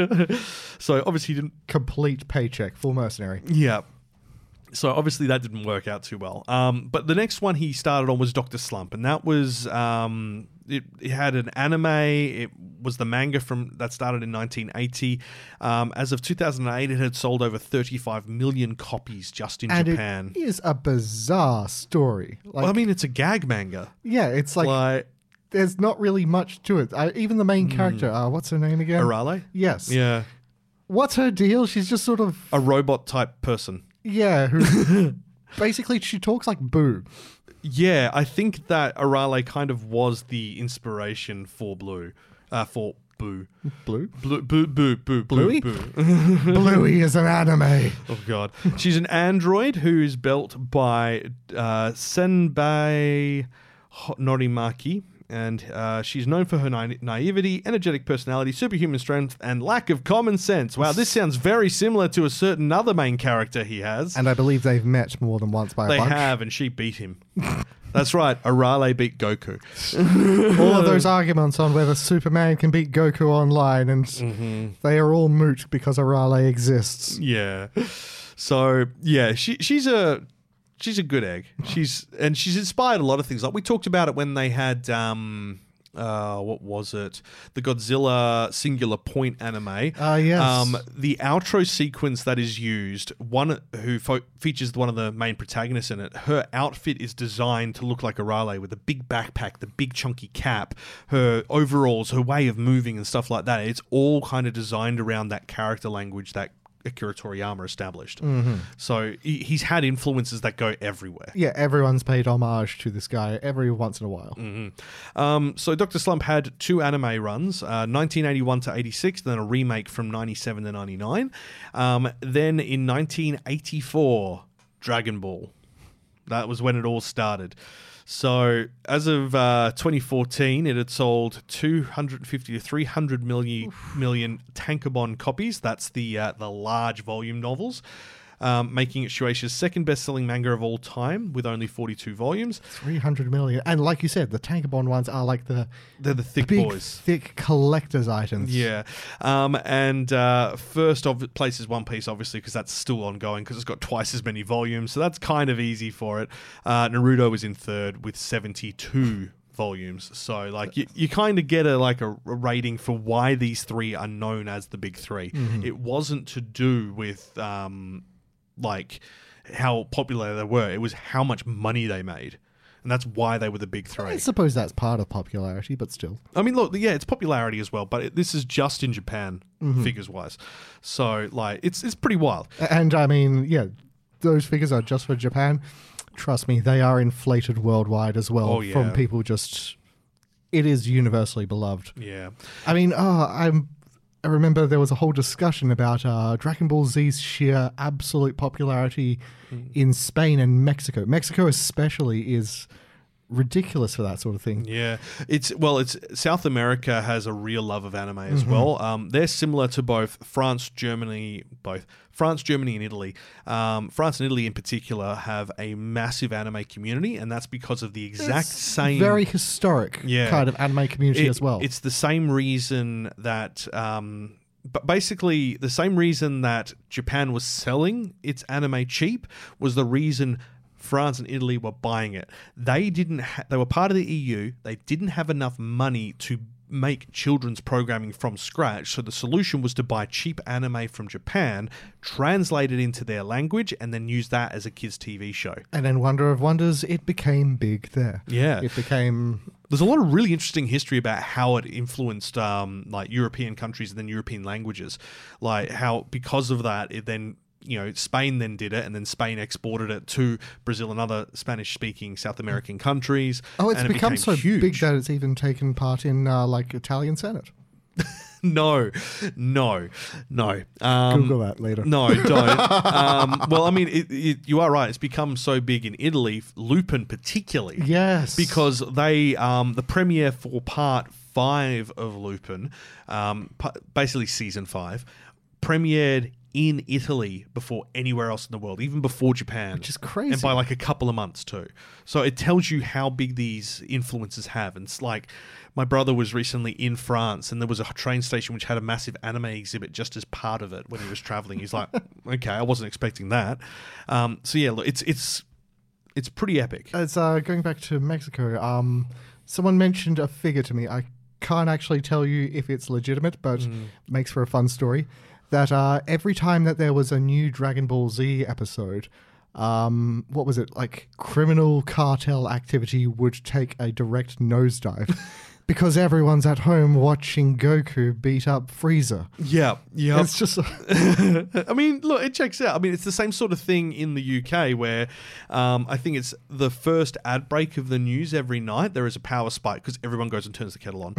So obviously he didn't... Complete paycheck, full mercenary. Yeah. So obviously that didn't work out too well. Um, but the next one he started on was Doctor Slump, and that was um, it, it had an anime. It was the manga from that started in nineteen eighty. Um, as of two thousand eight, it had sold over thirty-five million copies just in and Japan. It is a bizarre story. Like, well, I mean, it's a gag manga. Yeah, it's like, like there's not really much to it. I, even the main mm. character, uh, what's her name again? Arale? Yes. Yeah. What's her deal? She's just sort of a robot type person. Yeah, who basically she talks like Boo. Yeah, I think that Arale kind of was the inspiration for Blue, uh, for Boo. Blue? Blue, Boo, Boo, Boo, Bluey? Boo. Bluey is an anime. Oh, God. She's an android who is built by uh, Senbei Norimaki. And uh, she's known for her na- naivety, energetic personality, superhuman strength, and lack of common sense. Wow, this sounds very similar to a certain other main character he has. And I believe they've met more than once by a they bunch. They have, and she beat him. That's right, Arale beat Goku. All of those arguments on whether Superman can beat Goku online, and mm-hmm. they are all moot because Arale exists. Yeah. So, yeah, she she's a... She's a good egg. She's and she's inspired a lot of things. Like we talked about it when they had um uh what was it? The Godzilla Singular Point anime. Ah, uh, yes. Um the outro sequence that is used, one who fo- features one of the main protagonists in it, her outfit is designed to look like Arale with the big backpack, the big chunky cap, her overalls, her way of moving and stuff like that. It's all kind of designed around that character language, that Akira Toriyama established. Mm-hmm. So he, he's had influences that go everywhere. Yeah, everyone's paid homage to this guy every once in a while. Mm-hmm. Um, so Doctor Slump had two anime runs, uh, nineteen eighty-one to eighty-six, then a remake from ninety-seven to ninety-nine. Um, then in nineteen eighty-four, Dragon Ball. That was when it all started. So as of uh, twenty fourteen, it had sold two hundred fifty to three hundred million, million tankobon copies. That's the uh, the large volume novels, um, making it Shueisha's second best-selling manga of all time with only forty-two volumes. three hundred million. And like you said, the tankobon ones are like the... They're the thick big, boys. thick collector's items. Yeah. Um, and uh, first of place is One Piece, obviously, because that's still ongoing because it's got twice as many volumes. So that's kind of easy for it. Uh, Naruto was in third with seventy-two volumes. So like you, you kind of get a like a, a rating for why these three are known as the big three. Mm-hmm. It wasn't to do with um, like how popular they were. It was how much money they made. And that's why they were the big three. I suppose that's part of popularity, but still. I mean, look, yeah, it's popularity as well, but it, this is just in Japan, Mm-hmm. figures-wise. So, like, it's it's pretty wild. And I mean, yeah, those figures are just for Japan. Trust me, they are inflated worldwide as well Oh, yeah. from people just... It is universally beloved. Yeah. I mean, oh, I'm... I remember there was a whole discussion about uh, Dragon Ball Z's sheer absolute popularity Mm. in Spain and Mexico. Mexico especially is ridiculous for that sort of thing. Yeah, it's well, it's South America has a real love of anime as Mm-hmm. well. Um, they're similar to both France, Germany, both France, Germany, and Italy. Um, France and Italy in particular have a massive anime community, and that's because of the exact It's same very historic Yeah. kind of anime community It- as well. It's the same reason that, um, but basically the same reason that Japan was selling its anime cheap was the reason France and Italy were buying it. They didn't. Ha- they were part of the E U. They didn't have enough money to make children's programming from scratch. So the solution was to buy cheap anime from Japan, translate it into their language, and then use that as a kids' T V show. And then, wonder of wonders, it became big there. Yeah. It became... There's a lot of really interesting history about how it influenced um, like European countries and then European languages. Like how because of that, it then, you know, Spain then did it, and then Spain exported it to Brazil and other Spanish-speaking South American countries. Oh, it's and it become became so huge. big that it's even taken part in, uh, like, Italian Senate. No, no, no. Um, Google that later. No, don't. um, well, I mean, it, it, you are right. It's become so big in Italy, Lupin particularly. Yes. Because they, um, the premiere for part five of Lupin, um, pa- basically season five, premiered in Italy before anywhere else in the world, even before Japan. Which is crazy. And by like a couple of months too. So it tells you how big these influences have. And it's like, my brother was recently in France and there was a train station which had a massive anime exhibit just as part of it when he was traveling. He's like, okay, I wasn't expecting that. Um, so yeah, look, it's, it's, it's pretty epic. It's uh, going back to Mexico. Um, someone mentioned a figure to me. I can't actually tell you if it's legitimate, but Mm. makes for a fun story. That uh, every time that there was a new Dragon Ball Z episode, um, what was it, like criminal cartel activity would take a direct nosedive because everyone's at home watching Goku beat up Frieza. Yeah, yeah. It's just... I mean, look, it checks out. I mean, it's the same sort of thing in the U K where um, I think it's the first ad break of the news every night. There is a power spike because everyone goes and turns the kettle on.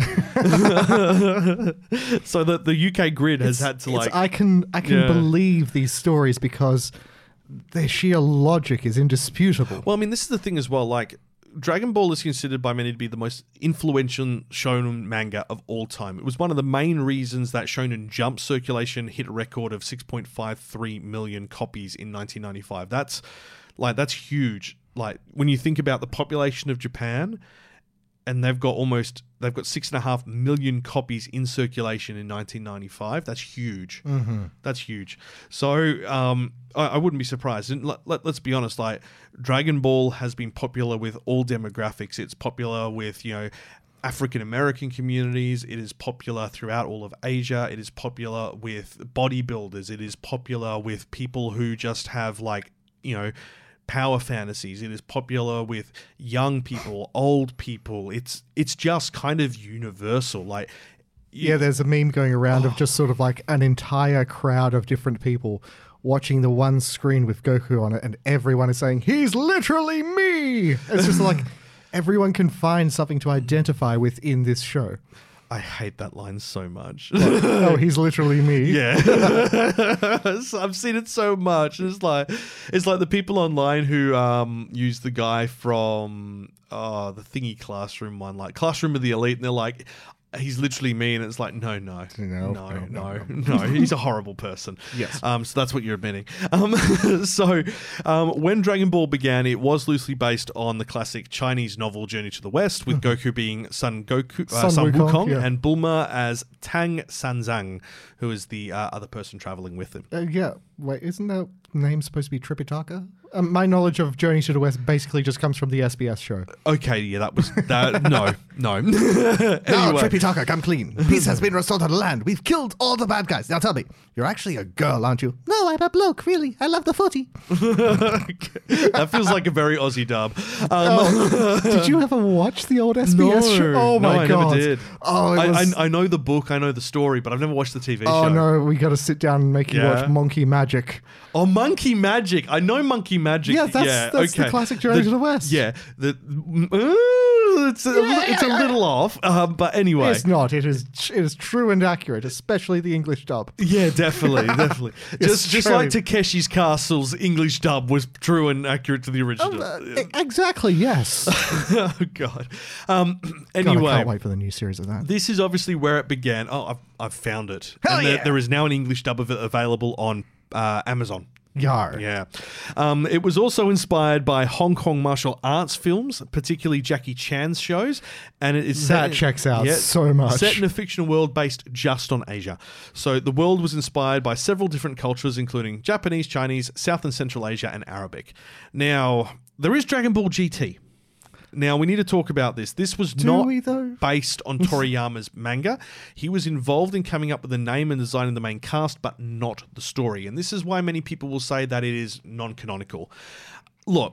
So the the U K grid has It's- had to it's- like. I can I can Yeah. believe these stories because their sheer logic is indisputable. Well, I mean, this is the thing as well. Like, Dragon Ball is considered by many to be the most influential shonen manga of all time. It was one of the main reasons that Shonen Jump circulation hit a record of six point five three million copies in nineteen ninety-five. That's like that's huge. Like when you think about the population of Japan, and they've got almost they've got six and a half million copies in circulation in nineteen ninety-five. That's huge. Mm-hmm. That's huge. So um, I, I wouldn't be surprised. And let, let, let's be honest, like Dragon Ball has been popular with all demographics. It's popular with, you know, African American communities. It is popular throughout all of Asia. It is popular with bodybuilders. It is popular with people who just have like, you know, power fantasies. It is popular with young people, old people. It's it's just kind of universal. Like Yeah, there's a meme going around of just sort of like an entire crowd of different people watching the one screen with Goku on it, and everyone is saying, he's literally me! It's just like everyone can find something to identify with in this show. I hate that line so much. Like, oh, he's literally me. Yeah. I've seen it so much. It's like it's like the people online who um, use the guy from oh, the Thingy Classroom one, like Classroom of the Elite, and they're like, he's literally me, and it's like, no, no, no, no, no, no, no. He's a horrible person. Yes. Um, so that's what you're admitting. Um, so um, when Dragon Ball began, it was loosely based on the classic Chinese novel Journey to the West, with Goku being Son Goku, uh, Sun Sun Wukong, Wukong, yeah. and Bulma as Tang Sanzang, who is the uh, other person traveling with him. Uh, yeah, wait, isn't that name supposed to be Tripitaka? Um, my knowledge of Journey to the West basically just comes from the S B S show. Okay, yeah, that was that. no, no. anyway. Now, Tripitaka, come clean. Peace has been restored to the land. We've killed all the bad guys. Now tell me, you're actually a girl, aren't you? No, I'm a bloke, really. I love the footy. That feels like a very Aussie dub. Um, oh, did you ever watch the old S B S no, show? Oh no, my I god! never did. Oh, it I, was... I, I know the book, I know the story, but I've never watched the T V oh, show. Oh no, we got to sit down and make you Yeah. watch Monkey Magic. Oh, Monkey Magic. I know Monkey Magic. Yeah, that's, yeah, that's okay. the classic Journey to the West. Yeah, the, uh, it's, a, Yeah, it's a yeah, little off, uh, but anyway. It's not. It is. It is true and accurate, especially the English dub. Yeah, definitely, definitely. It's just just true. like Takeshi's Castle's English dub was true and accurate to the original. Uh, e- exactly. Yes. Oh God. Um, God, anyway, I can't wait for the new series of that. this is obviously where it began. Oh, I've, I've found it. Hell and there, yeah. there is now an English dub of it available on uh, Amazon. Yar. Yeah. Um, it was also inspired by Hong Kong martial arts films, particularly Jackie Chan's shows. And it is set That in- checks out yeah, so much. Set in a fictional world based just on Asia. So the world was inspired by several different cultures, including Japanese, Chinese, South and Central Asia, and Arabic. Now, there is Dragon Ball G T. Now, we need to talk about this. This was Do not we, though? based on Toriyama's manga. He was involved in coming up with the name and designing the main cast, but not the story. And this is why many people will say that it is non-canonical. Look,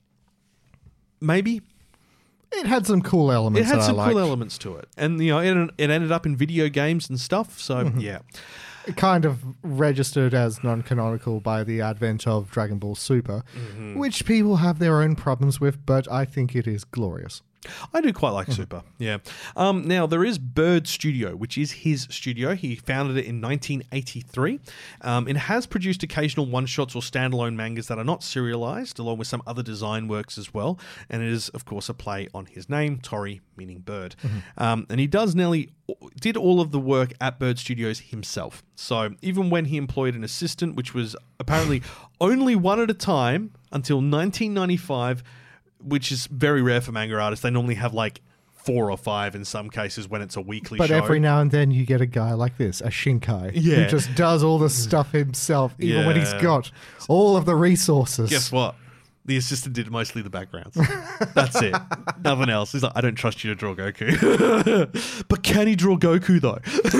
maybe It had some cool elements. it had that some I cool liked. elements to it. And, you know, it, it ended up in video games and stuff. So, yeah. It kind of registered as non-canonical by the advent of Dragon Ball Super, Mm-hmm. which people have their own problems with, but I think it is glorious. I do quite like Super, yeah. Um, now, there is Bird Studio, which is his studio. He founded it in nineteen eighty-three. Um, it has produced occasional one-shots or standalone mangas that are not serialized, along with some other design works as well. And it is, of course, a play on his name, Tori, meaning bird. Um, and he does nearly did all of the work at Bird Studios himself. So even when he employed an assistant, which was apparently only one at a time until nineteen ninety-five, which is very rare for manga artists. They normally have like four or five in some cases when it's a weekly But show. every now and then you get a guy like this, a Shinkai, Yeah. who just does all the stuff himself, even when he's Yeah. got all of the resources. Guess what? The assistant did mostly the backgrounds. That's it. Nothing else. He's like, I don't trust you to draw Goku. But can he draw Goku, though?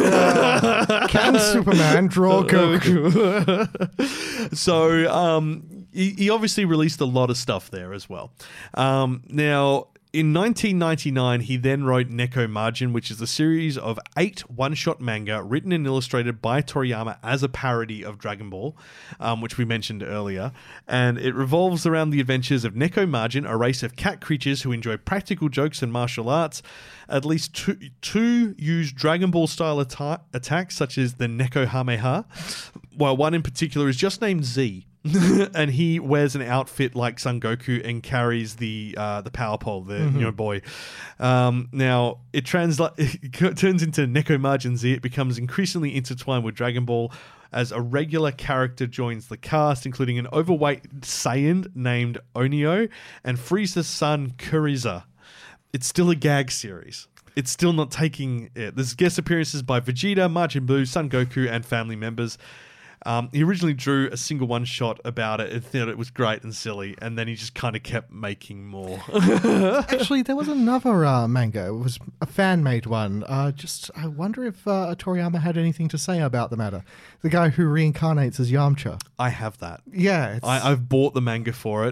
Can Superman draw Goku? So um, he, he obviously released a lot of stuff there as well. Um, now, in nineteen ninety-nine, he then wrote Neko Majin, which is a series of eight one-shot manga written and illustrated by Toriyama as a parody of Dragon Ball, um, which we mentioned earlier. And it revolves around the adventures of Neko Majin, a race of cat creatures who enjoy practical jokes and martial arts. At least two, two use Dragon Ball-style atta- attacks, such as the Neko Hameha, while one in particular is just named Z. And he wears an outfit like Son Goku and carries the uh, the power pole, the Mm-hmm. you know boy. Um, now it transla- it turns into Neko Majin Z. It becomes increasingly intertwined with Dragon Ball as a regular character joins the cast, including an overweight Saiyan named Onio and Frieza's son Kuriza. It's still a gag series. It's still not taking it. There's guest appearances by Vegeta, Majin Buu, Son Goku, and family members. Um, he originally drew a single one shot about it and thought it was great and silly, and then he just kind of kept making more. Actually, there was another uh, manga. It was a fan-made one. Uh, just, I wonder if uh, Toriyama had anything to say about the matter. The guy who reincarnates as Yamcha. I have that. Yeah, it's, I, I've bought the manga for it.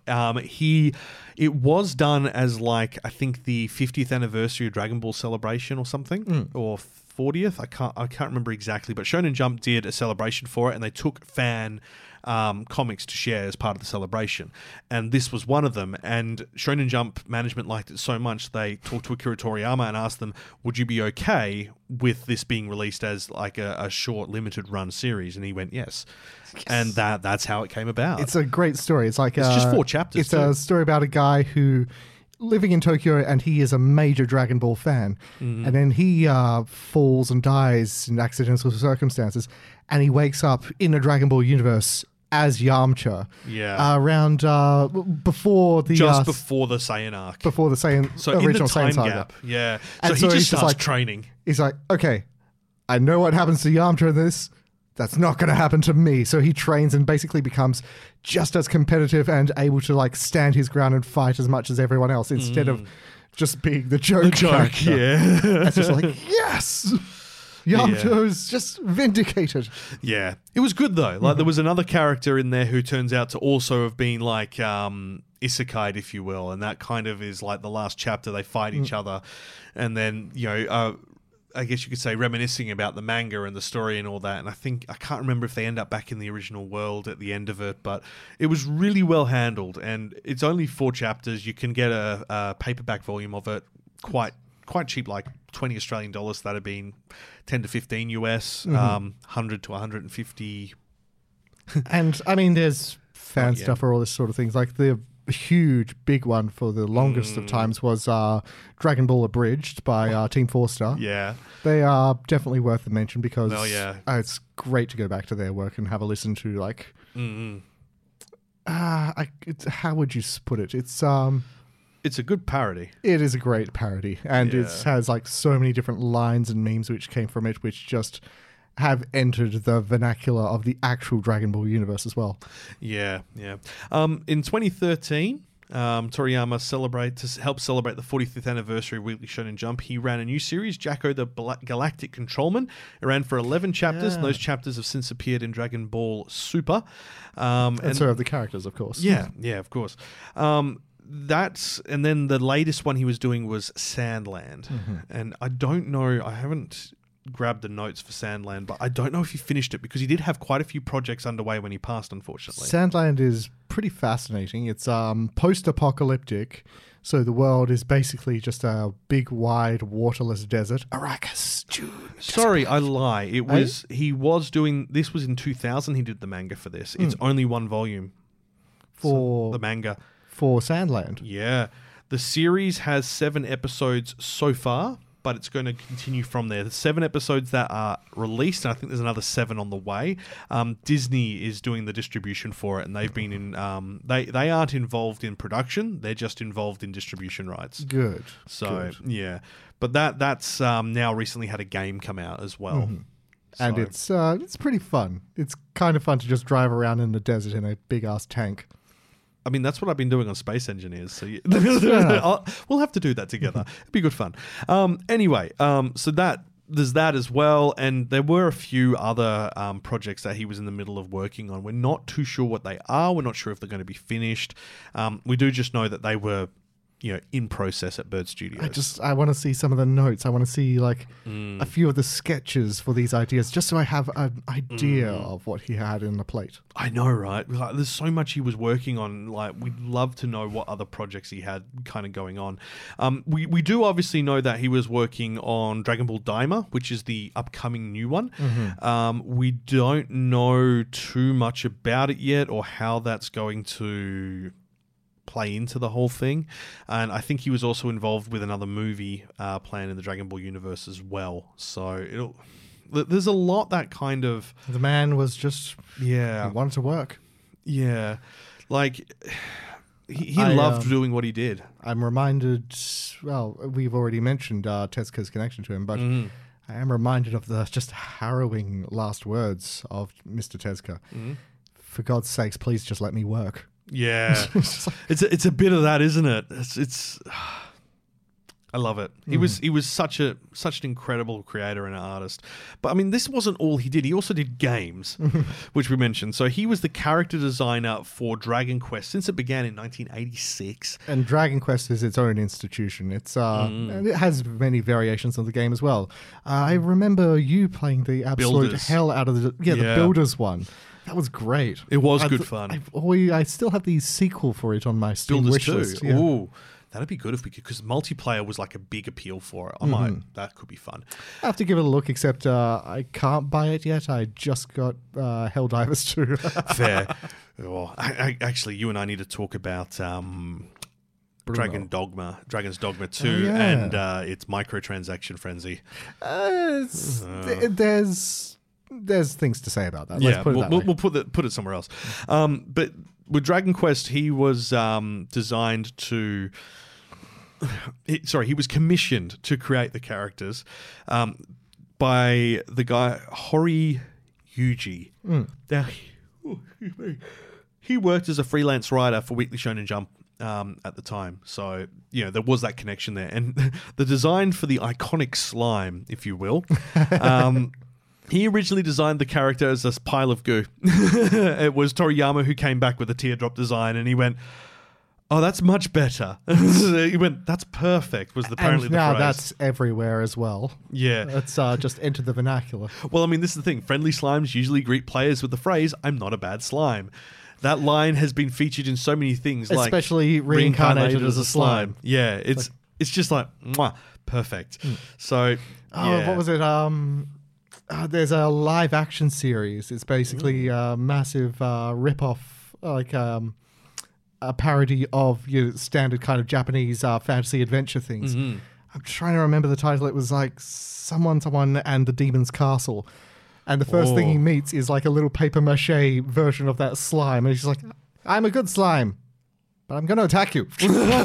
Um, he, it was done as like I think the fiftieth anniversary of Dragon Ball Celebration or something, Mm. or fortieth. I can't I can't remember exactly, but Shonen Jump did a celebration for it, and they took fan um, comics to share as part of the celebration, and this was one of them. And Shonen Jump management liked it so much they talked to Akira Toriyama and asked them, "Would you be okay with this being released as like a, a short, limited run series?" And he went, "Yes." Yes. And that that's how it came about. It's a great story. It's like it's uh, just four chapters. It's too. a story about a guy who living in Tokyo, and he is a major Dragon Ball fan. Mm-hmm. And then he uh, falls and dies in accidental circumstances, and he wakes up in the Dragon Ball universe as Yamcha. Yeah. Uh, around uh, before the just uh, before the Saiyan arc. Before the Saiyan so original in the time Saiyan saga. gap. Yeah. So and he so just he's starts just like training. He's like, okay, I know what happens to Yamcha in this. That's not going to happen to me. So he trains and basically becomes just as competitive and able to like stand his ground and fight as much as everyone else instead mm. of just being the joke. The joke, character. yeah. It's just like, yes, Yamcha's yeah. just vindicated. Yeah. It was good though. Like mm-hmm. there was another character in there who turns out to also have been like um, isekai'd, if you will. And that kind of is like the last chapter. They fight mm. each other. And then, you know, uh, I guess you could say reminiscing about the manga and the story and all that. And I think, I can't remember if they end up back in the original world at the end of it, but it was really well handled. And it's only four chapters. You can get a, a paperback volume of it quite quite cheap, like twenty Australian dollars. That'd have been ten to fifteen U S, mm-hmm. um, one hundred to one hundred fifty. And I mean, there's fan oh, yeah. stuff for all this sort of things. Like the huge big one for the longest mm. of times was uh, Dragon Ball Abridged by uh, Team Four Star. Yeah. They are definitely worth the mention because oh, yeah. uh, it's great to go back to their work and have a listen to like... Mm-hmm. Uh, I, it's, how would you put it? It's... um. It's a good parody. It is a great parody. And yeah. it has like so many different lines and memes which came from it, which just have entered the vernacular of the actual Dragon Ball universe as well. Yeah, yeah. Um, in twenty thirteen, um, Toriyama celebrate to help celebrate the forty-fifth anniversary of Weekly Shonen Jump. He ran a new series, Jacko the Bla- Galactic Controlman. It ran for eleven chapters, yeah. and those chapters have since appeared in Dragon Ball Super. Um, and, and so have the characters, of course. Yeah, yeah, of course. Um, That's and then the latest one he was doing was Sandland, mm-hmm. and I don't know. I haven't grabbed the notes for Sandland, but I don't know if he finished it because he did have quite a few projects underway when he passed, unfortunately. Sandland is pretty fascinating. It's um, post-apocalyptic, so the world is basically just a big, wide, waterless desert. Arrakis, June. Sorry, I lie. It was hey? he was doing this was in two thousand. He did the manga for this. Mm. It's only one volume for so, the manga. For Sandland. Yeah. The series has seven episodes so far, but it's going to continue from there. The seven episodes that are released, and I think there's another seven on the way. Um, Disney is doing the distribution for it, and they've been in... Um, they, they aren't involved in production. They're just involved in distribution rights. Good. So, Good. yeah. But that that's um, now recently had a game come out as well. Mm-hmm. So. And it's uh, it's pretty fun. It's kind of fun to just drive around in the desert in a big-ass tank. I mean, that's what I've been doing on Space Engineers. So you, we'll have to do that together. It'd be good fun. Um, anyway, um, so that there's that as well. And there were a few other um, projects that he was in the middle of working on. We're not too sure what they are. We're not sure if they're going to be finished. Um, we do just know that they were, you know, in process at Bird Studios. I just, I want to see some of the notes. I want to see like mm. a few of the sketches for these ideas, just so I have an idea mm. of what he had in the plate. I know, right? Like, there's so much he was working on. Like, we'd love to know what other projects he had kind of going on. Um, we, we do obviously know that he was working on Dragon Ball Daima, which is the upcoming new one. Mm-hmm. Um, we don't know too much about it yet or how that's going to play into the whole thing, and I think he was also involved with another movie uh, plan in the Dragon Ball universe as well. So it'll, there's a lot that kind of the man was just yeah he wanted to work. Yeah, like he, he I, loved um, doing what he did. I'm reminded. Well, we've already mentioned uh, Tezuka's connection to him, but mm. I am reminded of the just harrowing last words of Mister Tezuka. Mm. For God's sakes, please just let me work. Yeah, it's a, it's a bit of that, isn't it? It's it's I love it. He mm. was he was such a such an incredible creator and an artist. But I mean, this wasn't all he did. He also did games, which we mentioned. So he was the character designer for Dragon Quest since it began in nineteen eighty-six. And Dragon Quest is its own institution. It's uh, mm. and it has many variations of the game as well. Uh, I remember you playing the absolute Builders. hell out of the yeah, yeah. the Builders one. That was great. It was I, good fun. I, I, I still have the sequel for it on my Steam Builders wish list. Yeah. Ooh. That'd be good if we could, because multiplayer was like a big appeal for it. I might, mm. that could be fun. I have to give it a look, except uh, I can't buy it yet. I just got uh, Helldivers two. Fair. Well, I, I, actually, you and I need to talk about um, Dragon Dogma, Dragon's Dogma two, oh, yeah. and uh, its microtransaction frenzy. Uh, it's, uh, th- there's there's things to say about that. Let's yeah, put it we'll, that we'll, way. we'll put it put it somewhere else. Um, but with Dragon Quest, he was um, designed to. He, sorry, he was commissioned to create the characters um, by the guy Hori Yuji. Mm. Now, he, oh, he worked as a freelance writer for Weekly Shonen Jump um, at the time, so you know there was that connection there. And the design for the iconic slime, if you will. Um, He originally designed the character as this pile of goo. It was Toriyama who came back with a teardrop design, and he went, "Oh, that's much better." He went, "That's perfect." Was apparently and the now phrase. That's everywhere as well. Yeah, it's uh, just entered the vernacular. Well, I mean, this is the thing. Friendly slimes usually greet players with the phrase, "I'm not a bad slime." That line has been featured in so many things, especially like reincarnated, reincarnated as a slime. slime. Yeah, it's it's, like, it's just like mwah, perfect. Mm. So, oh, yeah. what was it? Um. Uh, there's a live action series. It's basically a massive uh, rip-off, like um, a parody of your standard kind of Japanese uh, fantasy adventure things. Mm-hmm. I'm trying to remember the title. It was like Someone, Someone and the Demon's Castle. And the first oh. thing he meets is like a little paper mache version of that slime. And he's like, "I'm a good slime, but I'm going to attack you."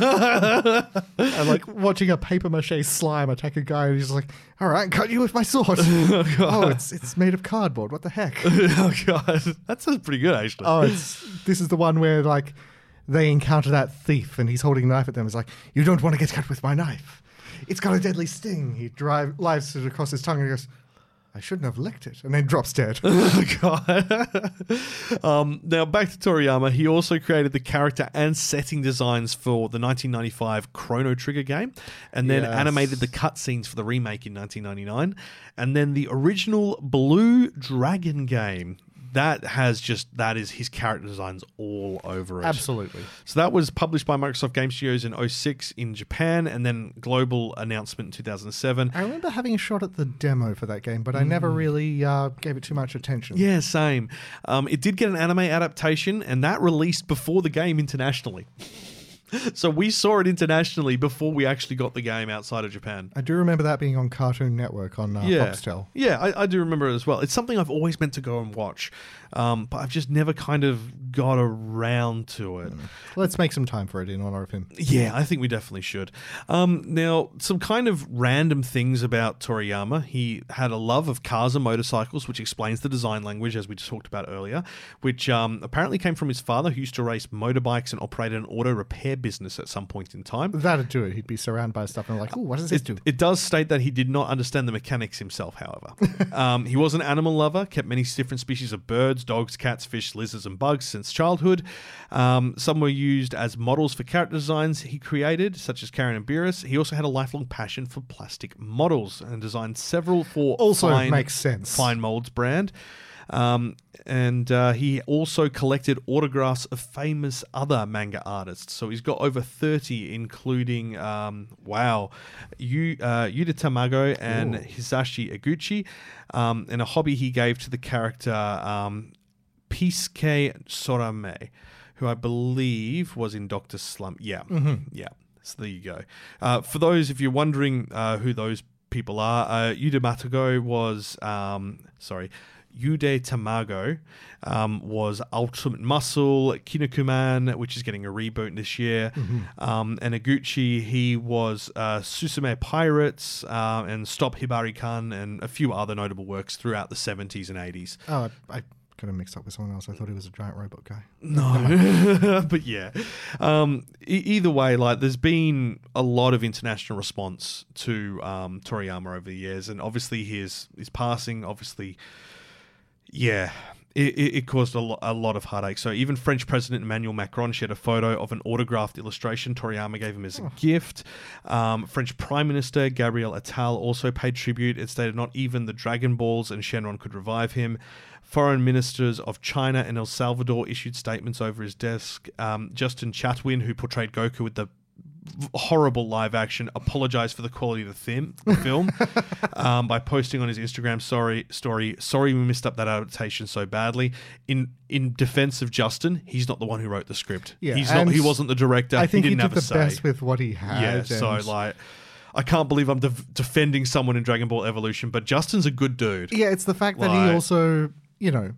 And like watching a paper mache slime attack a guy, and he's like, "All right, cut you with my sword." Oh, oh, it's it's made of cardboard. What the heck? Oh god, that sounds pretty good actually. Oh, it's this is the one where like they encounter that thief, and he's holding a knife at them. He's like, "You don't want to get cut with my knife. It's got a deadly sting." He drive lives it across his tongue, and he goes, "I shouldn't have licked it," and then drops dead. Oh, God. um, now, back to Toriyama. He also created the character and setting designs for the nineteen ninety-five Chrono Trigger game, and then yes. animated the cutscenes for the remake in nineteen ninety-nine, and then the original Blue Dragon game. That has just, that is his character designs all over it. Absolutely. So that was published by Microsoft Game Studios in oh six in Japan, and then global announcement in two thousand seven. I remember having a shot at the demo for that game, but I mm. never really uh, gave it too much attention. Yeah, same. Um, it did get an anime adaptation, and that released before the game internationally. So we saw it internationally before we actually got the game outside of Japan. I do remember that being on Cartoon Network on uh, yeah. Foxtel. Yeah, I, I do remember it as well. It's something I've always meant to go and watch, um, but I've just never kind of got around to it. Mm. Let's make some time for it in honor of him. Yeah, I think we definitely should. Um, now, some kind of random things about Toriyama. He had a love of cars and motorcycles, which explains the design language, as we just talked about earlier, which um, apparently came from his father, who used to race motorbikes and operated an auto repair business at some point in time. That'd do it. He'd be surrounded by stuff and like, "Oh, what does this it, do?" It does state that he did not understand the mechanics himself, however. um, he was an animal lover, kept many different species of birds, dogs, cats, fish, lizards, and bugs since childhood. Um, some were used as models for character designs he created, such as Karen and Beerus. He also had a lifelong passion for plastic models and designed several for also Fine, makes sense. Fine Molds brand. Um, and uh, he also collected autographs of famous other manga artists. So he's got over thirty, including, um, wow, Yu, uh, Yuta Tamago and Ooh. Hisashi Eguchi, um, and a hobby he gave to the character um, Pisuke Sorame, who I believe was in Doctor Slump. Yeah, mm-hmm. yeah. So there you go. Uh, for those, if you're wondering uh, who those people are, uh, Yuta Matago was, um, sorry, Yude Tamago um, was Ultimate Muscle, Kinnikuman, which is getting a reboot this year, mm-hmm. um, and Eguchi, he was uh, Susume Pirates uh, and Stop Hibari-kan and a few other notable works throughout the seventies and eighties. Oh, I got him mixed up with someone else. I thought he was a giant robot guy. No, but yeah. Um, e- either way, like there's been a lot of international response to um, Toriyama over the years, and obviously his his passing, obviously, yeah. It, it, it caused a, lo- a lot of heartache. So even French President Emmanuel Macron shared a photo of an autographed illustration Toriyama gave him as a oh. gift. Um, French Prime Minister Gabriel Attal also paid tribute. It stated not even the Dragon Balls and Shenron could revive him. Foreign ministers of China and El Salvador issued statements over his desk. Um, Justin Chatwin, who portrayed Goku with the horrible live action, apologized for the quality of the, thim- the film um, by posting on his Instagram sorry story, sorry we messed up that adaptation so badly. In in defense of Justin, he's not the one who wrote the script. Yeah, he's not. He wasn't the director. I think he, didn't he did have a the say. best with what he had. Yeah, so like, I can't believe I'm de- defending someone in Dragon Ball Evolution, but Justin's a good dude. Yeah, it's the fact that like, he also, you know,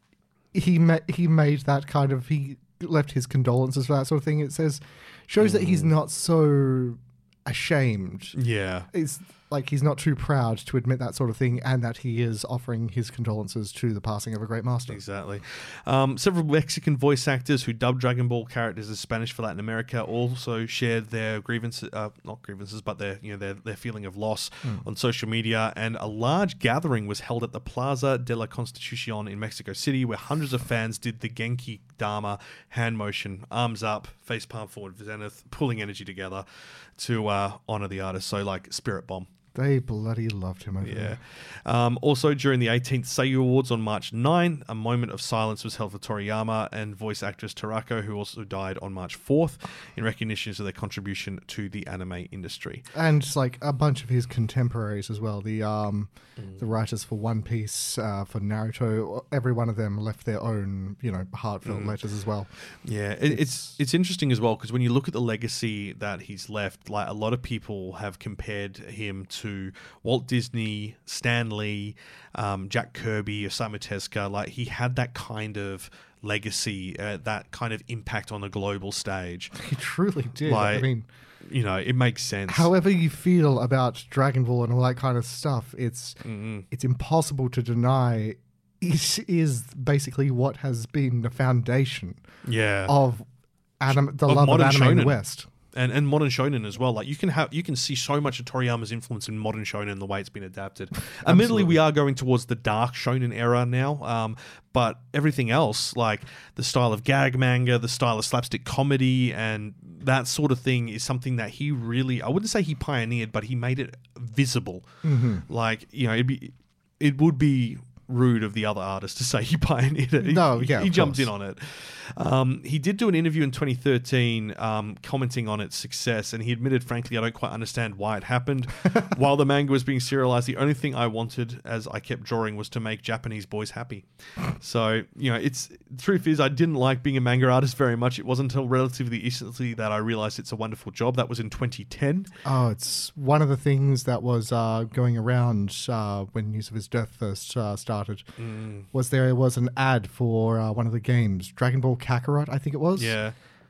he ma- he made that kind of he left his condolences for that sort of thing. It says. Shows that he's not so ashamed. Yeah. It's like he's not too proud to admit that sort of thing, and that he is offering his condolences to the passing of a great master. Exactly. Um, several Mexican voice actors who dubbed Dragon Ball characters as Spanish for Latin America also shared their grievances, uh, not grievances, but their you know their, their feeling of loss mm. on social media. And a large gathering was held at the Plaza de la Constitucion in Mexico City, where hundreds of fans did the Genki Dama hand motion, arms up, face palm forward, zenith, pulling energy together to uh, honor the artist. So like Spirit Bomb. They bloody loved him over yeah. there. Um, also, during the eighteenth Seiyu Awards on March ninth, a moment of silence was held for Toriyama and voice actress Tarako, who also died on March fourth, in recognition of their contribution to the anime industry. And just like a bunch of his contemporaries as well. The um, mm. the writers for One Piece, uh, for Naruto, every one of them left their own, you know, heartfelt mm. letters as well. Yeah, it, it's, it's it's interesting as well, because when you look at the legacy that he's left, like a lot of people have compared him to to Walt Disney, Stan Lee, um, Jack Kirby, Osamu Tezuka. Like he had that kind of legacy, uh, that kind of impact on a global stage. He truly did. Like, I mean, you know, it makes sense. However you feel about Dragon Ball and all that kind of stuff, it's mm-hmm. it's impossible to deny. It is basically what has been the foundation yeah. of anim- the of love of anime shonen. in the West. And and modern shonen as well. Like you can have, you can see so much of Toriyama's influence in modern shonen, the way it's been adapted. Admittedly, we are going towards the dark shonen era now, um, but everything else, like the style of gag manga, the style of slapstick comedy, and that sort of thing, is something that he really, I wouldn't say he pioneered, but he made it visible. Mm-hmm. Like, you know, it'd be, it would be rude of the other artist to say he pioneered it. He, no, yeah, he jumped in on it. Um, he did do an interview in twenty thirteen um, commenting on its success, and he admitted, frankly, I don't quite understand why it happened. While the manga was being serialized, the only thing I wanted as I kept drawing was to make Japanese boys happy. So, you know, it's the truth is I didn't like being a manga artist very much. It wasn't until relatively recently that I realized it's a wonderful job. That was in twenty ten. Oh, it's one of the things that was uh, going around uh, when news of his death first uh, started. Mm. Was there was an ad for uh, one of the games, Dragon Ball Kakarot, I think it was. Yeah.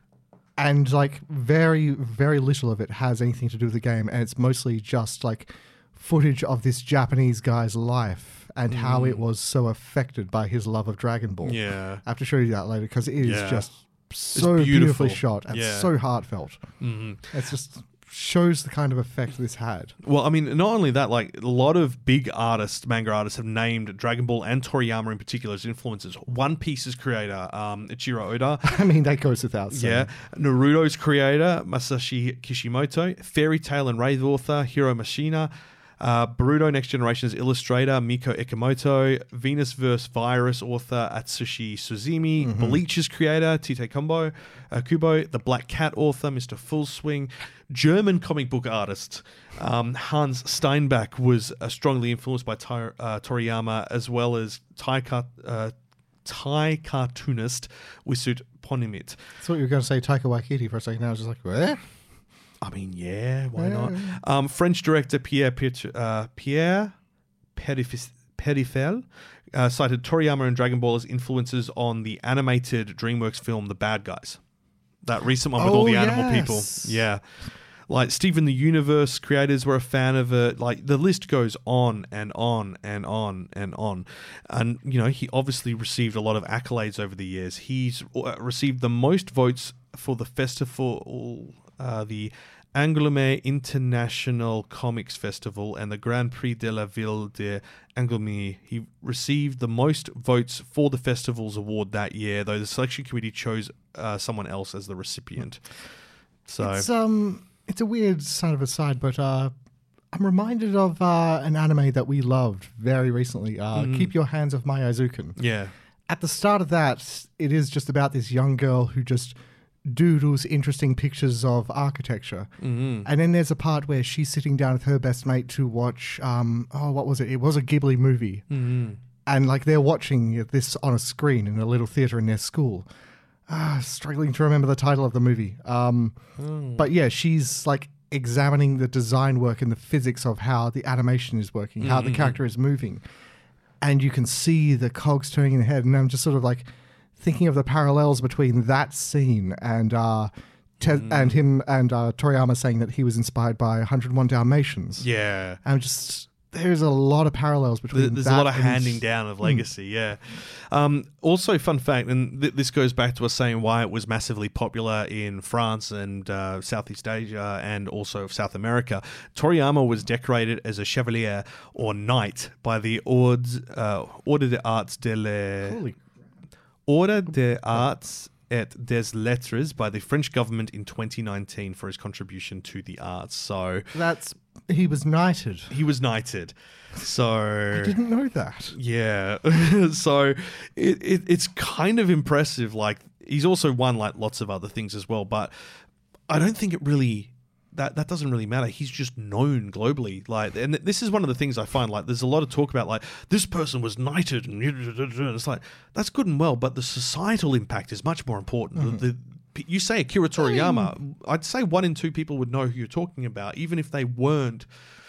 And like very, very little of it has anything to do with the game, and it's mostly just like footage of this Japanese guy's life and mm. how it was so affected by his love of Dragon Ball. Yeah. I have to show you that later because it is yeah. just so beautiful. beautifully shot and yeah. so heartfelt. Mm-hmm. It's just shows the kind of effect this had. Well, I mean, not only that, like a lot of big artists, manga artists, have named Dragon Ball and Toriyama in particular as influences. One Piece's creator, um, Ichiro Oda. I mean, that goes without saying. Yeah. Naruto's creator, Masashi Kishimoto. Fairy Tail and Wraith author, Hiro Mashina. Uh, Boruto Next Generation's illustrator, Miko Ikemoto. Venus Verse Virus author, Atsushi Suzumi. Mm-hmm. Bleach's creator, Tite Kubo. Uh, Kubo. The Black Cat author, Mister Full Swing. German comic book artist um, Hans Steinbeck was uh, strongly influenced by Ty- uh, Toriyama, as well as Thai, car- uh, Thai cartoonist Wisut Ponimit. I thought you were going to say Taika Waititi for a second. I was just like, where? I mean, yeah, why yeah. not? Um, French director Pierre Piet- uh, Pierre Perif- Perifel uh, cited Toriyama and Dragon Ball as influences on the animated DreamWorks film The Bad Guys. That recent one with oh, all the animal yes. people. Yeah. Like Steven the Universe creators were a fan of it. Like the list goes on and on and on and on. And, you know, he obviously received a lot of accolades over the years. He's received the most votes for the festival, uh, the Angoulême International Comics Festival and the Grand Prix de la Ville de Angoulême. He received the most votes for the festival's award that year, though the selection committee chose uh, someone else as the recipient. So it's um, it's a weird side of aside, but uh, I'm reminded of uh, an anime that we loved very recently. Uh, mm. Keep Your Hands Off My Aizuken. Yeah. At the start of that, it is just about this young girl who just doodles interesting pictures of architecture. Mm-hmm. And then there's a part where she's sitting down with her best mate to watch, um, oh, what was it? It was a Ghibli movie. Mm-hmm. And like they're watching this on a screen in a little theater in their school. Ah, struggling to remember the title of the movie. Um, mm. But yeah, she's like examining the design work and the physics of how the animation is working, mm-hmm. how the character is moving. And you can see the cogs turning in the head. And I'm just sort of like thinking of the parallels between that scene and uh, te- mm. and him and uh, Toriyama saying that he was inspired by one oh one Dalmatians. Yeah. And just, there's a lot of parallels between There's that a lot of and handing down of legacy, mm. yeah. Um, also, fun fact, and th- this goes back to us saying why it was massively popular in France and uh, Southeast Asia and also South America. Toriyama was decorated as a chevalier or knight by the Ordre, uh, Ordre des Arts de la... Holy Ordre des Arts et des Lettres by the French government in twenty nineteen for his contribution to the arts. So that's he was knighted. He was knighted. So I didn't know that. Yeah. So it, it it's kind of impressive. Like he's also won like lots of other things as well, but I don't think it really that that doesn't really matter. He's just known globally. Like, and this is one of the things I find, like, there's a lot of talk about, like, this person was knighted, and it's like, that's good and well, but the societal impact is much more important. Mm-hmm. The, the, you say Akira Toriyama, I'd say one in two people would know who you're talking about, even if they weren't,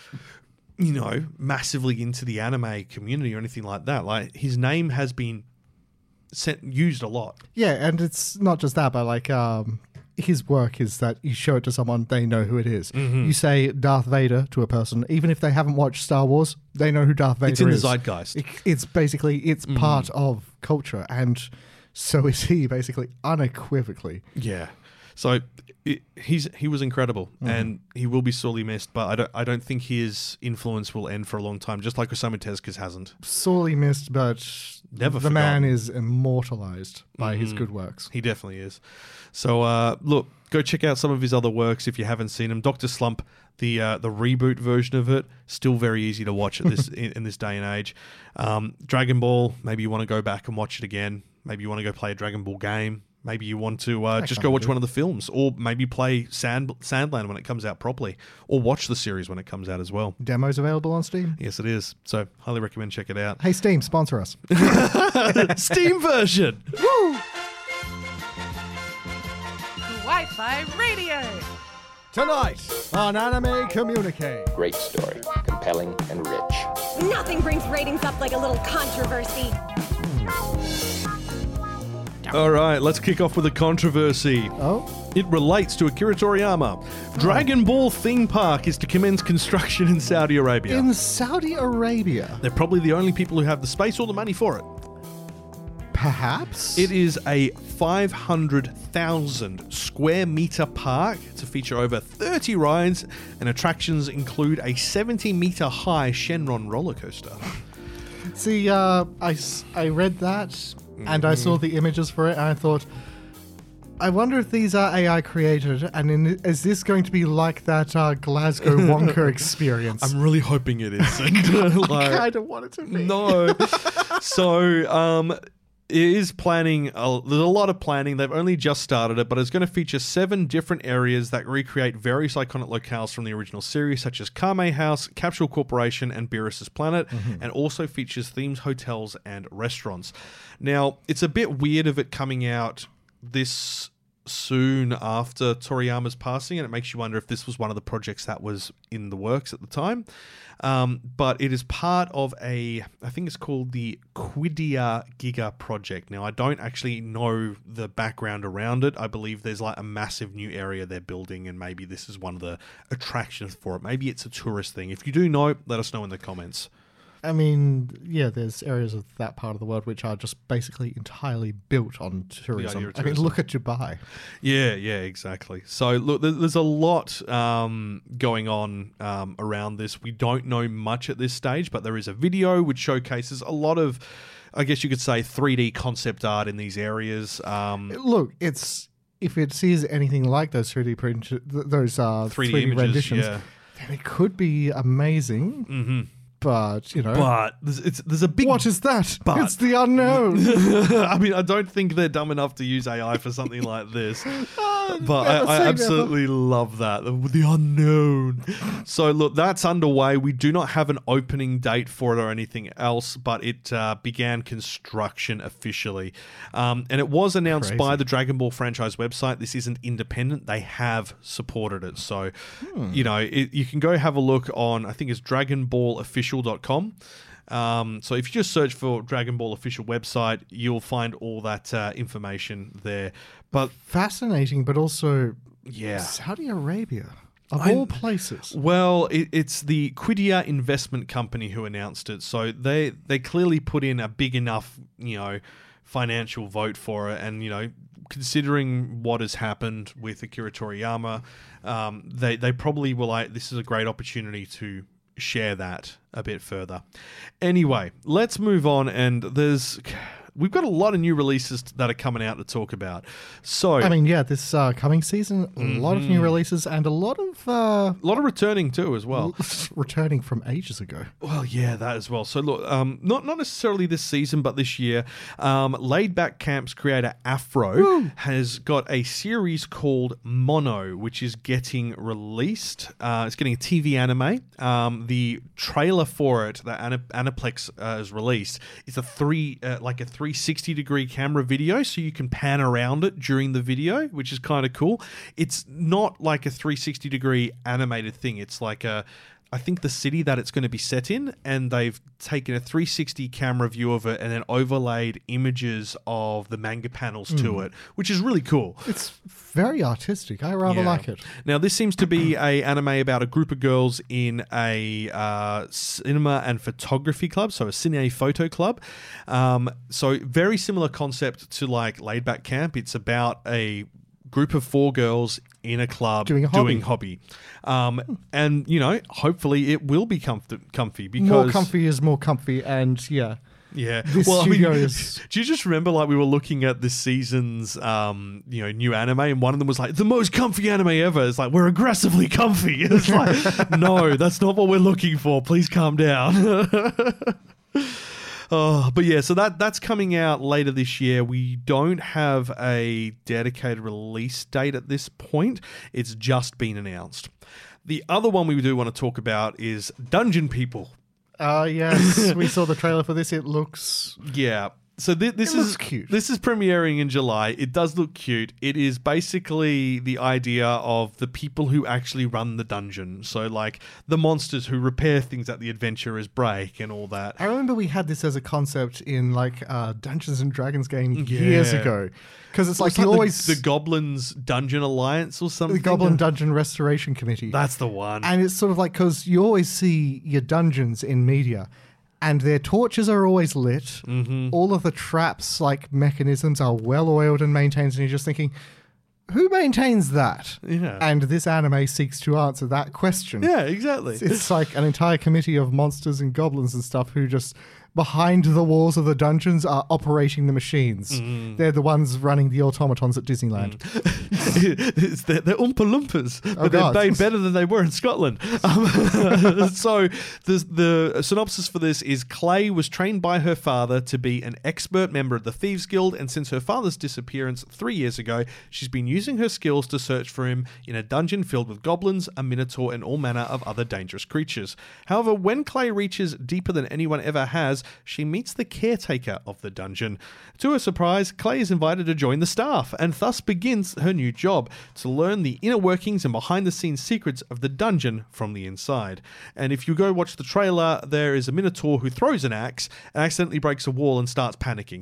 you know, massively into the anime community or anything like that. Like, his name has been sent, used a lot. Yeah, and it's not just that, but like, um, his work is that you show it to someone, they know who it is. Mm-hmm. You say Darth Vader to a person, even if they haven't watched Star Wars, they know who Darth Vader is. It's in the zeitgeist. It, it's basically, it's mm-hmm. part of culture, and so is he, basically, unequivocally. Yeah. So it, he's he was incredible, mm-hmm. and he will be sorely missed, but I don't I don't think his influence will end for a long time, just like Osamu Tezuka's hasn't. Sorely missed, but never the forgotten. Man is immortalized by mm-hmm. his good works. He definitely is. So uh, look, go check out some of his other works if you haven't seen them. Doctor Slump, the uh, the reboot version of it, still very easy to watch at this in, in this day and age. Um, Dragon Ball, maybe you want to go back and watch it again. Maybe you want to go play a Dragon Ball game. Maybe you want to uh, just go watch do. one of the films, or maybe play Sand Sandland when it comes out properly, or watch the series when it comes out as well. Demo's available on Steam? Yes, it is. So highly recommend check it out. Hey, Steam, sponsor us. Steam version. Woo! Wi-Fi Radio. Tonight on Anime Communique. Great story, compelling and rich. Nothing brings ratings up like a little controversy. All right, let's kick off with a controversy. Oh? It relates to Akira Toriyama. Dragon Ball theme park is to commence construction in Saudi Arabia. In Saudi Arabia? They're probably the only people who have the space or the money for it. Perhaps? It is a five hundred thousand square meter park to feature over thirty rides, and attractions include a seventy meter high Shenron roller coaster. See, uh, I, I read that, mm-hmm. and I saw the images for it, and I thought, I wonder if these are A I created, and in, is this going to be like that uh, Glasgow Wonka experience? I'm really hoping it is. like, I kind of want it to be. No. So, um... it is planning, uh, there's a lot of planning. They've only just started it, but it's going to feature seven different areas that recreate various iconic locales from the original series, such as Kame House, Capsule Corporation, and Beerus's Planet, mm-hmm. and also features themed hotels and restaurants. Now, it's a bit weird of it coming out this soon after Toriyama's passing, and it makes you wonder if this was one of the projects that was in the works at the time. Um, but it is part of a, I think it's called the Quidia Giga project. Now, I don't actually know the background around it. I believe there's like a massive new area they're building, and maybe this is one of the attractions for it. Maybe it's a tourist thing. If you do know, let us know in the comments. I mean, yeah, there's areas of that part of the world which are just basically entirely built on tourism. tourism. I mean, look at Dubai. Yeah, yeah, exactly. So, look, there's a lot um, going on um, around this. We don't know much at this stage, but there is a video which showcases a lot of, I guess you could say, three D concept art in these areas. Um, look, it's if it sees anything like those three D print, those uh, three D, three D images, renditions, yeah. then it could be amazing. Mm-hmm. But, you know... But there's, it's, there's a big... What is that? But. It's the unknown. I mean, I don't think they're dumb enough to use A I for something like this. But I, I absolutely never. love that. The unknown. So, look, that's underway. We do not have an opening date for it or anything else, but it uh, began construction officially. Um, and it was announced Crazy. by the Dragon Ball franchise website. This isn't independent. They have supported it. So, hmm. you know, it, you can go have a look on, I think it's dragon ball official dot com. Um, so if you just search for Dragon Ball official website, you'll find all that uh, information there. But fascinating, but also yeah, Saudi Arabia of I, all places. Well, it, it's the Quidia Investment Company who announced it, so they they clearly put in a big enough, you know, financial vote for it, and you know, considering what has happened with Akira Toriyama, um, they they probably were like, this is a great opportunity to share that a bit further. Anyway, let's move on, and there's we've got a lot of new releases that are coming out to talk about. So I mean, yeah, this uh, coming season, mm-hmm. a lot of new releases and a lot of uh, a lot of returning too as well. Returning from ages ago. Well, yeah, that as well. So look, um, not not necessarily this season, but this year, um, Laid Back Camp's creator Afro Woo. has got a series called Mono, which is getting released. Uh, it's getting a T V anime. Um, the trailer for it that Ana- Aniplex uh, has released is a three, uh, like a three sixty degree camera video, so you can pan around it during the video, which is kind of cool. It's not like a three sixty degree animated thing. It's like a, I think the city that it's going to be set in, and they've taken a three sixty camera view of it and then overlaid images of the manga panels mm. to it, which is really cool. It's very artistic. I rather yeah. like it. Now, this seems to be a anime about a group of girls in a uh, cinema and photography club, so a cine photo club. Um, so very similar concept to like Laid Back Camp. It's about a group of four girls in a club doing a hobby, doing hobby. Um, and you know, hopefully it will be comfy, comfy because more comfy is more comfy, and yeah, yeah. This well, studio I mean, is. Do you just remember like we were looking at this season's um, you know, new anime, and one of them was like the most comfy anime ever. It's like we're aggressively comfy. It's like no, that's not what we're looking for. Please calm down. Oh, but yeah, so that that's coming out later this year. We don't have a dedicated release date at this point. It's just been announced. The other one we do want to talk about is Dungeon People. Uh, yes, we saw the trailer for this. It looks... Yeah. So th- this it is looks cute. This is premiering in July. It does look cute. It is basically the idea of the people who actually run the dungeon. So like the monsters who repair things that the adventurers break and all that. I remember we had this as a concept in like uh, Dungeons and Dragons game yeah. years ago. Because it's like you like always... The, the Goblins Dungeon Alliance or something? The Goblin Dungeon Restoration Committee. That's the one. And it's sort of like, because you always see your dungeons in media, and their torches are always lit. Mm-hmm. All of the traps, like mechanisms, are well oiled and maintained. And you're just thinking, who maintains that? Yeah. And this anime seeks to answer that question. Yeah, exactly. It's, it's like an entire committee of monsters and goblins and stuff who just, behind the walls of the dungeons, are operating the machines. Mm. They're the ones running the automatons at Disneyland. Mm. it's they're, they're Oompa Loompas, but oh, they're God. made better than they were in Scotland. Um, so the, the synopsis for this is Clay was trained by her father to be an expert member of the Thieves Guild, and since her father's disappearance three years ago, she's been using her skills to search for him in a dungeon filled with goblins, a minotaur, and all manner of other dangerous creatures. However, when Clay reaches deeper than anyone ever has, she meets the caretaker of the dungeon. To her surprise, Clay is invited to join the staff and thus begins her new job to learn the inner workings and behind-the-scenes secrets of the dungeon from the inside. And if you go watch the trailer, there is a Minotaur who throws an axe and accidentally breaks a wall and starts panicking.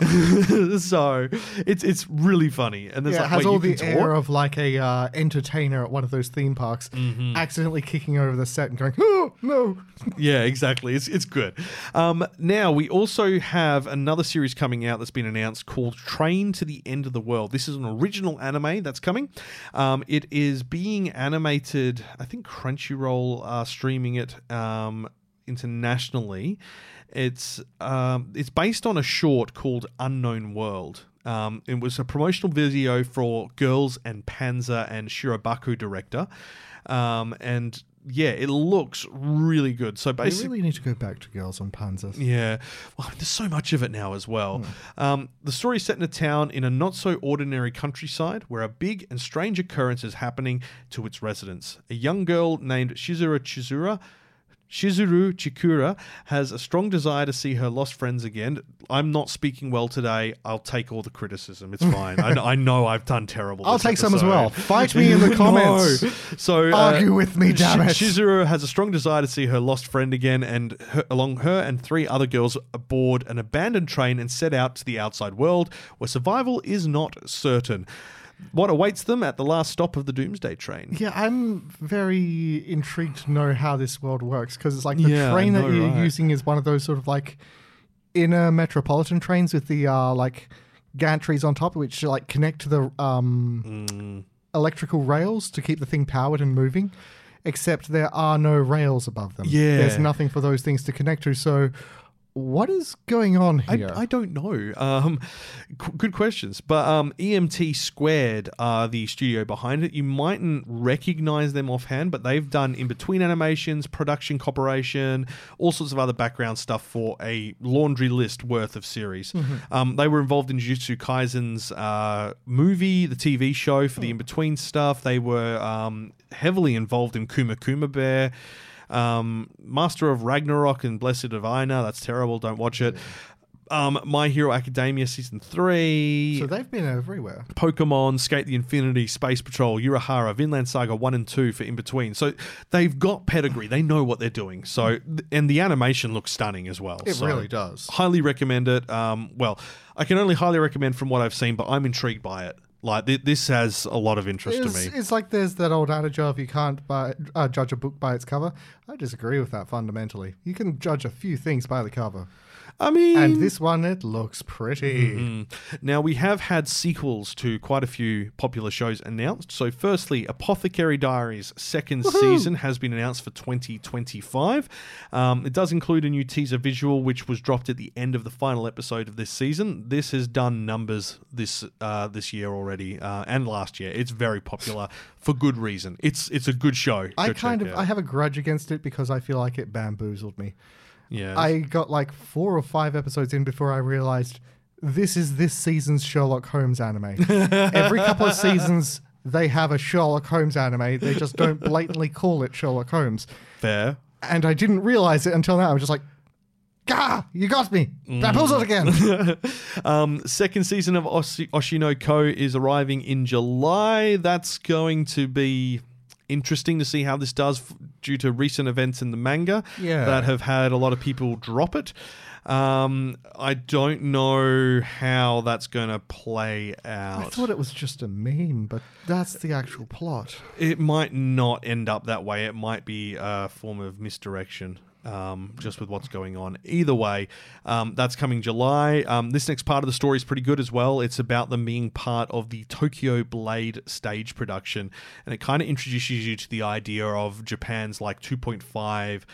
So it's it's really funny. And there's yeah, like, it has wait, all you the can air talk? of like a uh, entertainer at one of those theme parks, Mm-hmm. accidentally kicking over the set and going, "Oh no!" Yeah, exactly. It's it's good. Um, now, we also have another series coming out that's been announced called Train to the End of the World. This is an original anime that's coming. Um, it is being animated, I think Crunchyroll are streaming it um, internationally. It's um, it's based on a short called Unknown World. Um, it was a promotional video for Girls and Panzer and Shirabaku director. Um, and yeah, it looks really good. So They basically, really need to go back to Girls on Panzers. yeah, well, there's so much of it now as well. Um, the story is set in a town in a not so ordinary countryside where a big and strange occurrence is happening to its residents. A young girl named Shizuru Chizura. Shizuru Chikura has a strong desire to see her lost friends again. I'm not speaking well today. I'll take all the criticism. It's fine. I, I know I've done terrible. I'll this take some as episode. well. Fight me in the comments. No. So uh, Argue with me, damn it. Shizuru has a strong desire to see her lost friend again, and her, along her and three other girls aboard an abandoned train and set out to the outside world where survival is not certain. What awaits them at the last stop of the Doomsday Train? Yeah, I'm very intrigued to know how this world works because it's like the Yeah, I train that know, you're right? using is one of those sort of like inner metropolitan trains with the uh, like gantries on top, which like connect to the um, Mm. electrical rails to keep the thing powered and moving. Except there are no rails above them. Yeah. There's nothing for those things to connect to. So, what is going on I, here? I don't know. Um, qu- good questions. But um, E M T Squared are the studio behind it. You mightn't recognize them offhand, but they've done in-between animations, production corporation, all sorts of other background stuff for a laundry list worth of series. Um, they were involved in Jujutsu Kaisen's uh, movie, the T V show for the in-between stuff. They were um, heavily involved in Kuma Kuma Bear. Um, Master of Ragnarok and Blessed of Ina. That's terrible. Don't watch it. Um, My Hero Academia Season three. so they've been everywhere. Pokemon, Skate the Infinity, Space Patrol, Urahara, Vinland Saga one and two for in between. So they've got pedigree. They know what they're doing. So and the animation looks stunning as well. It So really does. highly recommend it. Um, well, I can only highly recommend from what I've seen, but I'm intrigued by it. Like th- this has a lot of interest It's, to me. it's like there's that old adage of you can't buy, uh, judge a book by its cover. I disagree with that fundamentally. You can judge a few things by the cover. I mean, And this one, it looks pretty. Mm. Now, we have had sequels to quite a few popular shows announced. So, firstly, Apothecary Diaries' second season has been announced for twenty twenty-five. Um, it does include a new teaser visual, which was dropped at the end of the final episode of this season. This has done numbers this uh, this year already uh, and last year. It's very popular for good reason. It's it's a good show. I Go kind check of it out. I have a grudge against it because I feel like it bamboozled me. yeah. I got like four or five episodes in before I realized this is this season's Sherlock Holmes anime. Every couple of seasons, they have a Sherlock Holmes anime. They just don't blatantly call it Sherlock Holmes. Fair. And I didn't realize it until now. I'm just like, Gah, you got me. Bamboozled again. Um, second season of Oshi- Oshino Ko is arriving in July. That's going to be interesting to see how this does f- due to recent events in the manga Yeah. that have had a lot of people drop it. Um, I don't know how that's going to play out. I thought it was just a meme, but that's the actual plot. It might not end up that way. It might be a form of misdirection. Um, just with what's going on. Either way, um, that's coming July. Um, this next part of the story is pretty good as well. It's about them being part of the Tokyo Blade stage production, and it kind of introduces you to the idea of Japan's like two point five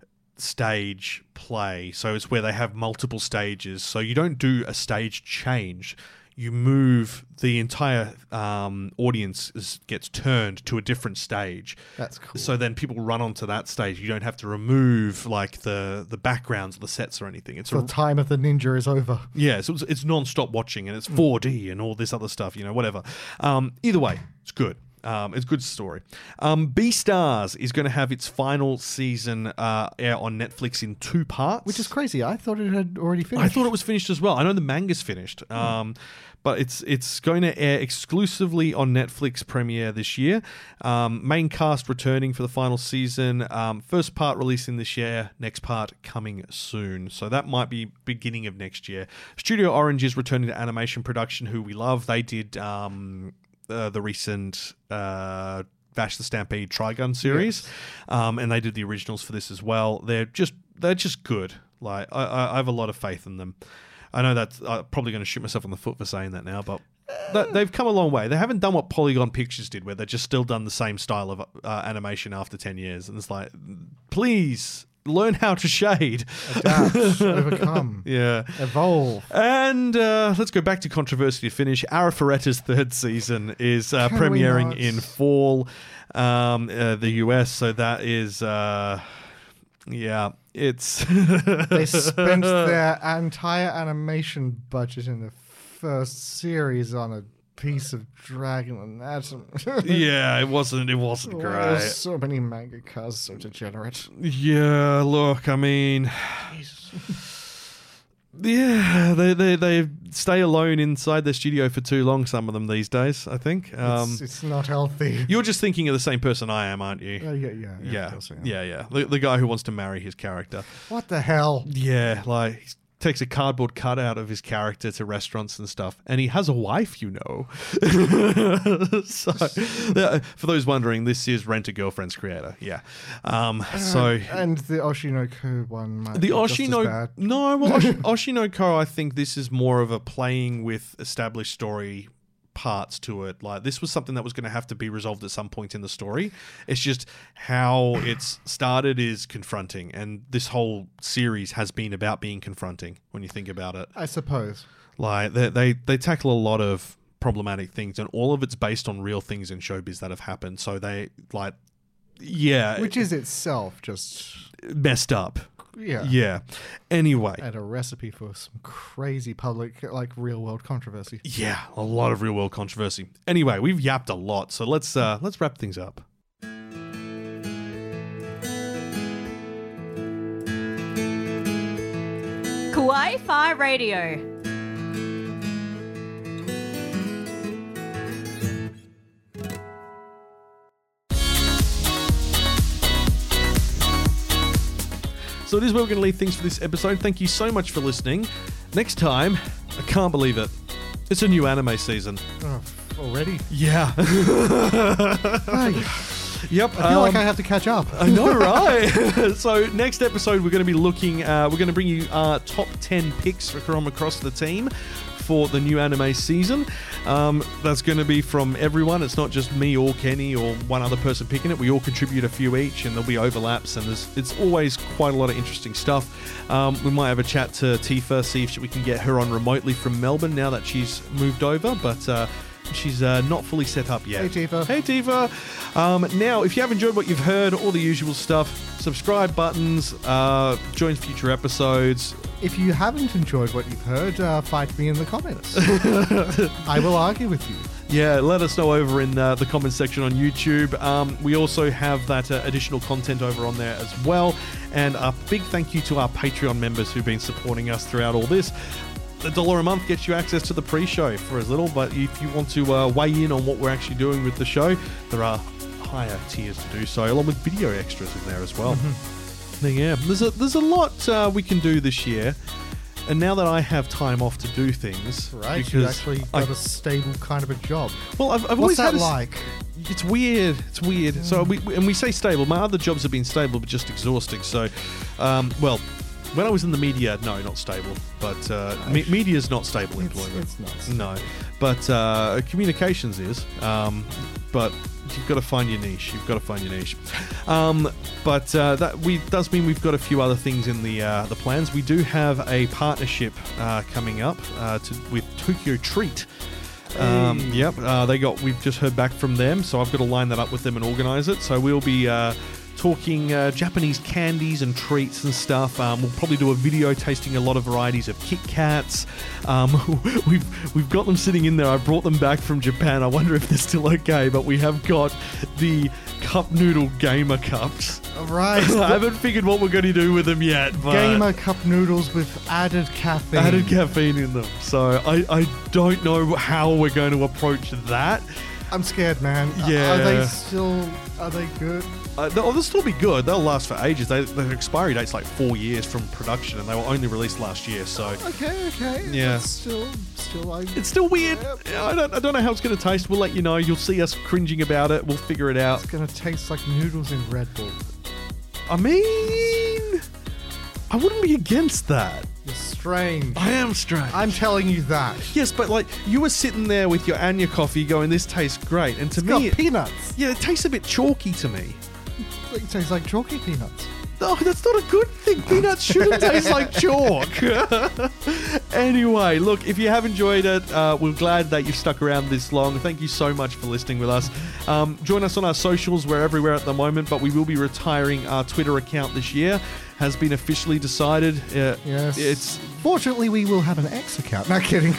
stage play. So it's where they have multiple stages. So you don't do a stage change. You move the entire um, audience is, gets turned to a different stage. That's cool. So then people run onto that stage. You don't have to remove like the the backgrounds, the sets, or anything. It's The a, time of the ninja is over. yeah, so it's, it's non-stop watching, and it's four D and all this other stuff. You know, whatever. Um, either way, it's good. Um, it's a good story. Um, Beastars is going to have its final season uh, air on Netflix in two parts. Which is crazy. I thought it had already finished. I thought it was finished as well. I know the manga's finished. Um, but it's it's going to air exclusively on Netflix premiere this year. Um, main cast returning for the final season. Um, first part releasing this year, next part coming soon. So that might be beginning of next year. Studio Orange is returning to animation production, who we love. They did um, uh, the recent uh, Vash the Stampede Trigun series, yes. um, and they did the originals for this as well. They're just they're just good. Like I, I have a lot of faith in them. I know that I'm probably going to shoot myself on the foot for saying that now, but th- they've come a long way. They haven't done what Polygon Pictures did, where they've just still done the same style of uh, animation after ten years. And it's like, please learn how to shade. Adapt, overcome, yeah, evolve. And uh, let's go back to controversy to finish. Arafaretta's third season is uh, premiering in fall, um, uh, the U S. So that is, uh, yeah. It's they spent their entire animation budget in the first series on a piece of Dragon Anatomy. yeah, it wasn't. It wasn't oh, great. So many mangakas so degenerate. Yeah, look, I mean, yeah, they they they stay alone inside their studio for too long. Some of them these days, I think. Um, it's, it's not healthy. You're just thinking of the same person I am, aren't you? Uh, yeah, yeah, yeah, yeah, yeah, yeah. The, the guy who wants to marry his character. What the hell? Yeah, like he takes a cardboard cutout of his character to restaurants and stuff, and he has a wife, you know. so, uh, for those wondering, this is Rent a Girlfriend's creator. Yeah. Um, uh, so and the Oshinoko one. Might the be just Oshino as bad. no, well, Osh- Oshinoko. I think this is more of a playing with established story parts to it. Like, this was something that was going to have to be resolved at some point in the story. It's just how it's started is confronting, and this whole series has been about being confronting when you think about it. I suppose. Like, they they, they tackle a lot of problematic things, and all of it's based on real things in showbiz that have happened. So they, like, yeah. Which is itself just messed up. Yeah. Yeah. Anyway. And a recipe for some crazy public, like, real-world controversy. Yeah, a lot of real-world controversy. Anyway, we've yapped a lot, so let's uh, let's wrap things up. Kawaii Fi Radio. So it is where we're going to leave things for this episode. Thank you so much for listening. Next time, I can't believe it, it's a new anime season. Oh, already? Yeah. Yep. I feel um, like I have to catch up. I know, right? So next episode, we're going to be looking, uh, we're going to bring you our top ten picks from across the team for the new anime season. Um, that's going to be from everyone. It's not just me or Kenny or one other person picking it. We all contribute a few each, and there'll be overlaps, and there's, it's always quite a lot of interesting stuff. Um, we might have a chat to Tifa, see if we can get her on remotely from Melbourne now that she's moved over, but uh, she's uh, not fully set up yet. Hey, Tifa. Hey, Tifa. Um, now, if you have enjoyed what you've heard, all the usual stuff, subscribe buttons, uh, join future episodes. If you haven't enjoyed what you've heard, uh, fight me in the comments. I will argue with you. Yeah, let us know over in uh, the comments section on YouTube. Um, we also have that uh, additional content over on there as well. And a big thank you to our Patreon members who've been supporting us throughout all this. A dollar a month gets you access to the pre-show for as little, but if you want to uh, weigh in on what we're actually doing with the show, there are higher tiers to do so, along with video extras in there as well. Mm-hmm. Yeah, there's a there's a lot uh, we can do this year, and now that I have time off to do things, right? You actually got I, a stable kind of a job. Well, I've, I've What's always that had a, like? It's weird. It's weird. Mm. So we and we say stable. My other jobs have been stable, but just exhausting. So, um, well, when I was in the media, no, not stable. But uh, me- media's not stable employment. It's, it's No, not. but uh, communications is. Um, but you've got to find your niche. You've got to find your niche. Um, but uh, that we does mean we've got a few other things in the uh, the plans. We do have a partnership uh, coming up uh, to, with Tokyo Treat. Um, hey. Yep, uh, they got. We've just heard back from them, so I've got to line that up with them and organise it. So we'll be uh, talking uh, Japanese candies and treats and stuff. Um, we'll probably do a video tasting a lot of varieties of Kit Kats. Um, we've we've got them sitting in there. I brought them back from Japan. I wonder if they're still okay, but we have got the Cup Noodle Gamer Cups. Right. I haven't figured what we're going to do with them yet. But Gamer Cup Noodles with added caffeine. Added caffeine in them. So I, I don't know how we're going to approach that. I'm scared, man. Yeah. Are they still, are they good? Uh, they'll, they'll still be good. They'll last for ages. They, their expiry date's like four years from production, and they were only released last year. So Okay, okay. Yeah. That's still, still like... it's still weird. Yep. I don't, I don't know how it's going to taste. We'll let you know. You'll see us cringing about it. We'll figure it out. It's going to taste like noodles in Red Bull. I mean, I wouldn't be against that. You're strange. I am strange. I'm telling you that. Yes, but like you were sitting there with your Anya coffee going, this tastes great. And to It's me, got it- peanuts. yeah, it tastes a bit chalky to me. It tastes like chalky peanuts. Oh, that's not a good thing. Peanuts shouldn't taste like chalk. Anyway, look, if you have enjoyed it, uh, we're glad that you've stuck around this long. Thank you so much for listening with us. Um, join us on our socials. We're everywhere at the moment, but we will be retiring our Twitter account this year. Has been officially decided. Uh, Yes. It's Fortunately, we will have an X account. Not kidding.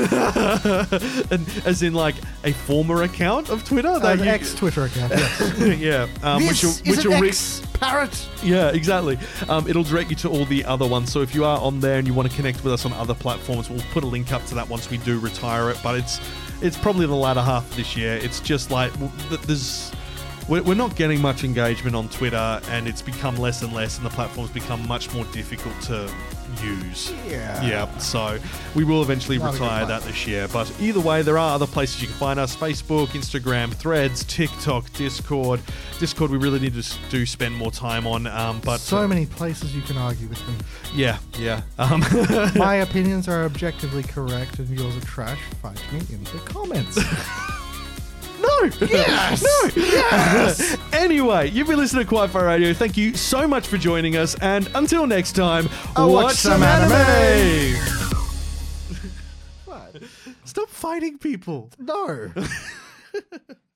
and, as in like a former account of Twitter. An that you- X Twitter account. Yes. yeah. Um, this which will, is which an will re- X parrot. Yeah, exactly. Um, it'll direct you to all the other ones. So if you are on there and you want to connect with us on other platforms, we'll put a link up to that once we do retire it. But it's it's probably the latter half of this year. It's just like w- th- there's we're, we're not getting much engagement on Twitter, and it's become less and less, and the platform's become much more difficult to use. Yeah. Yeah. So we will eventually Not a good retire plan. that this year. But either way, there are other places you can find us: Facebook, Instagram, Threads, TikTok, Discord. Discord, we really need to s- do spend more time on. Um, but So uh, many places you can argue with me. yeah, yeah. Um, My opinions are objectively correct and yours are trash. Fight me in the comments. no. Yes! No. Yes! Anyway, you've been listening to Quiet Fire Radio. Thank you so much for joining us. And until next time, I'll watch watch some some anime. anime. What? Stop fighting people. No.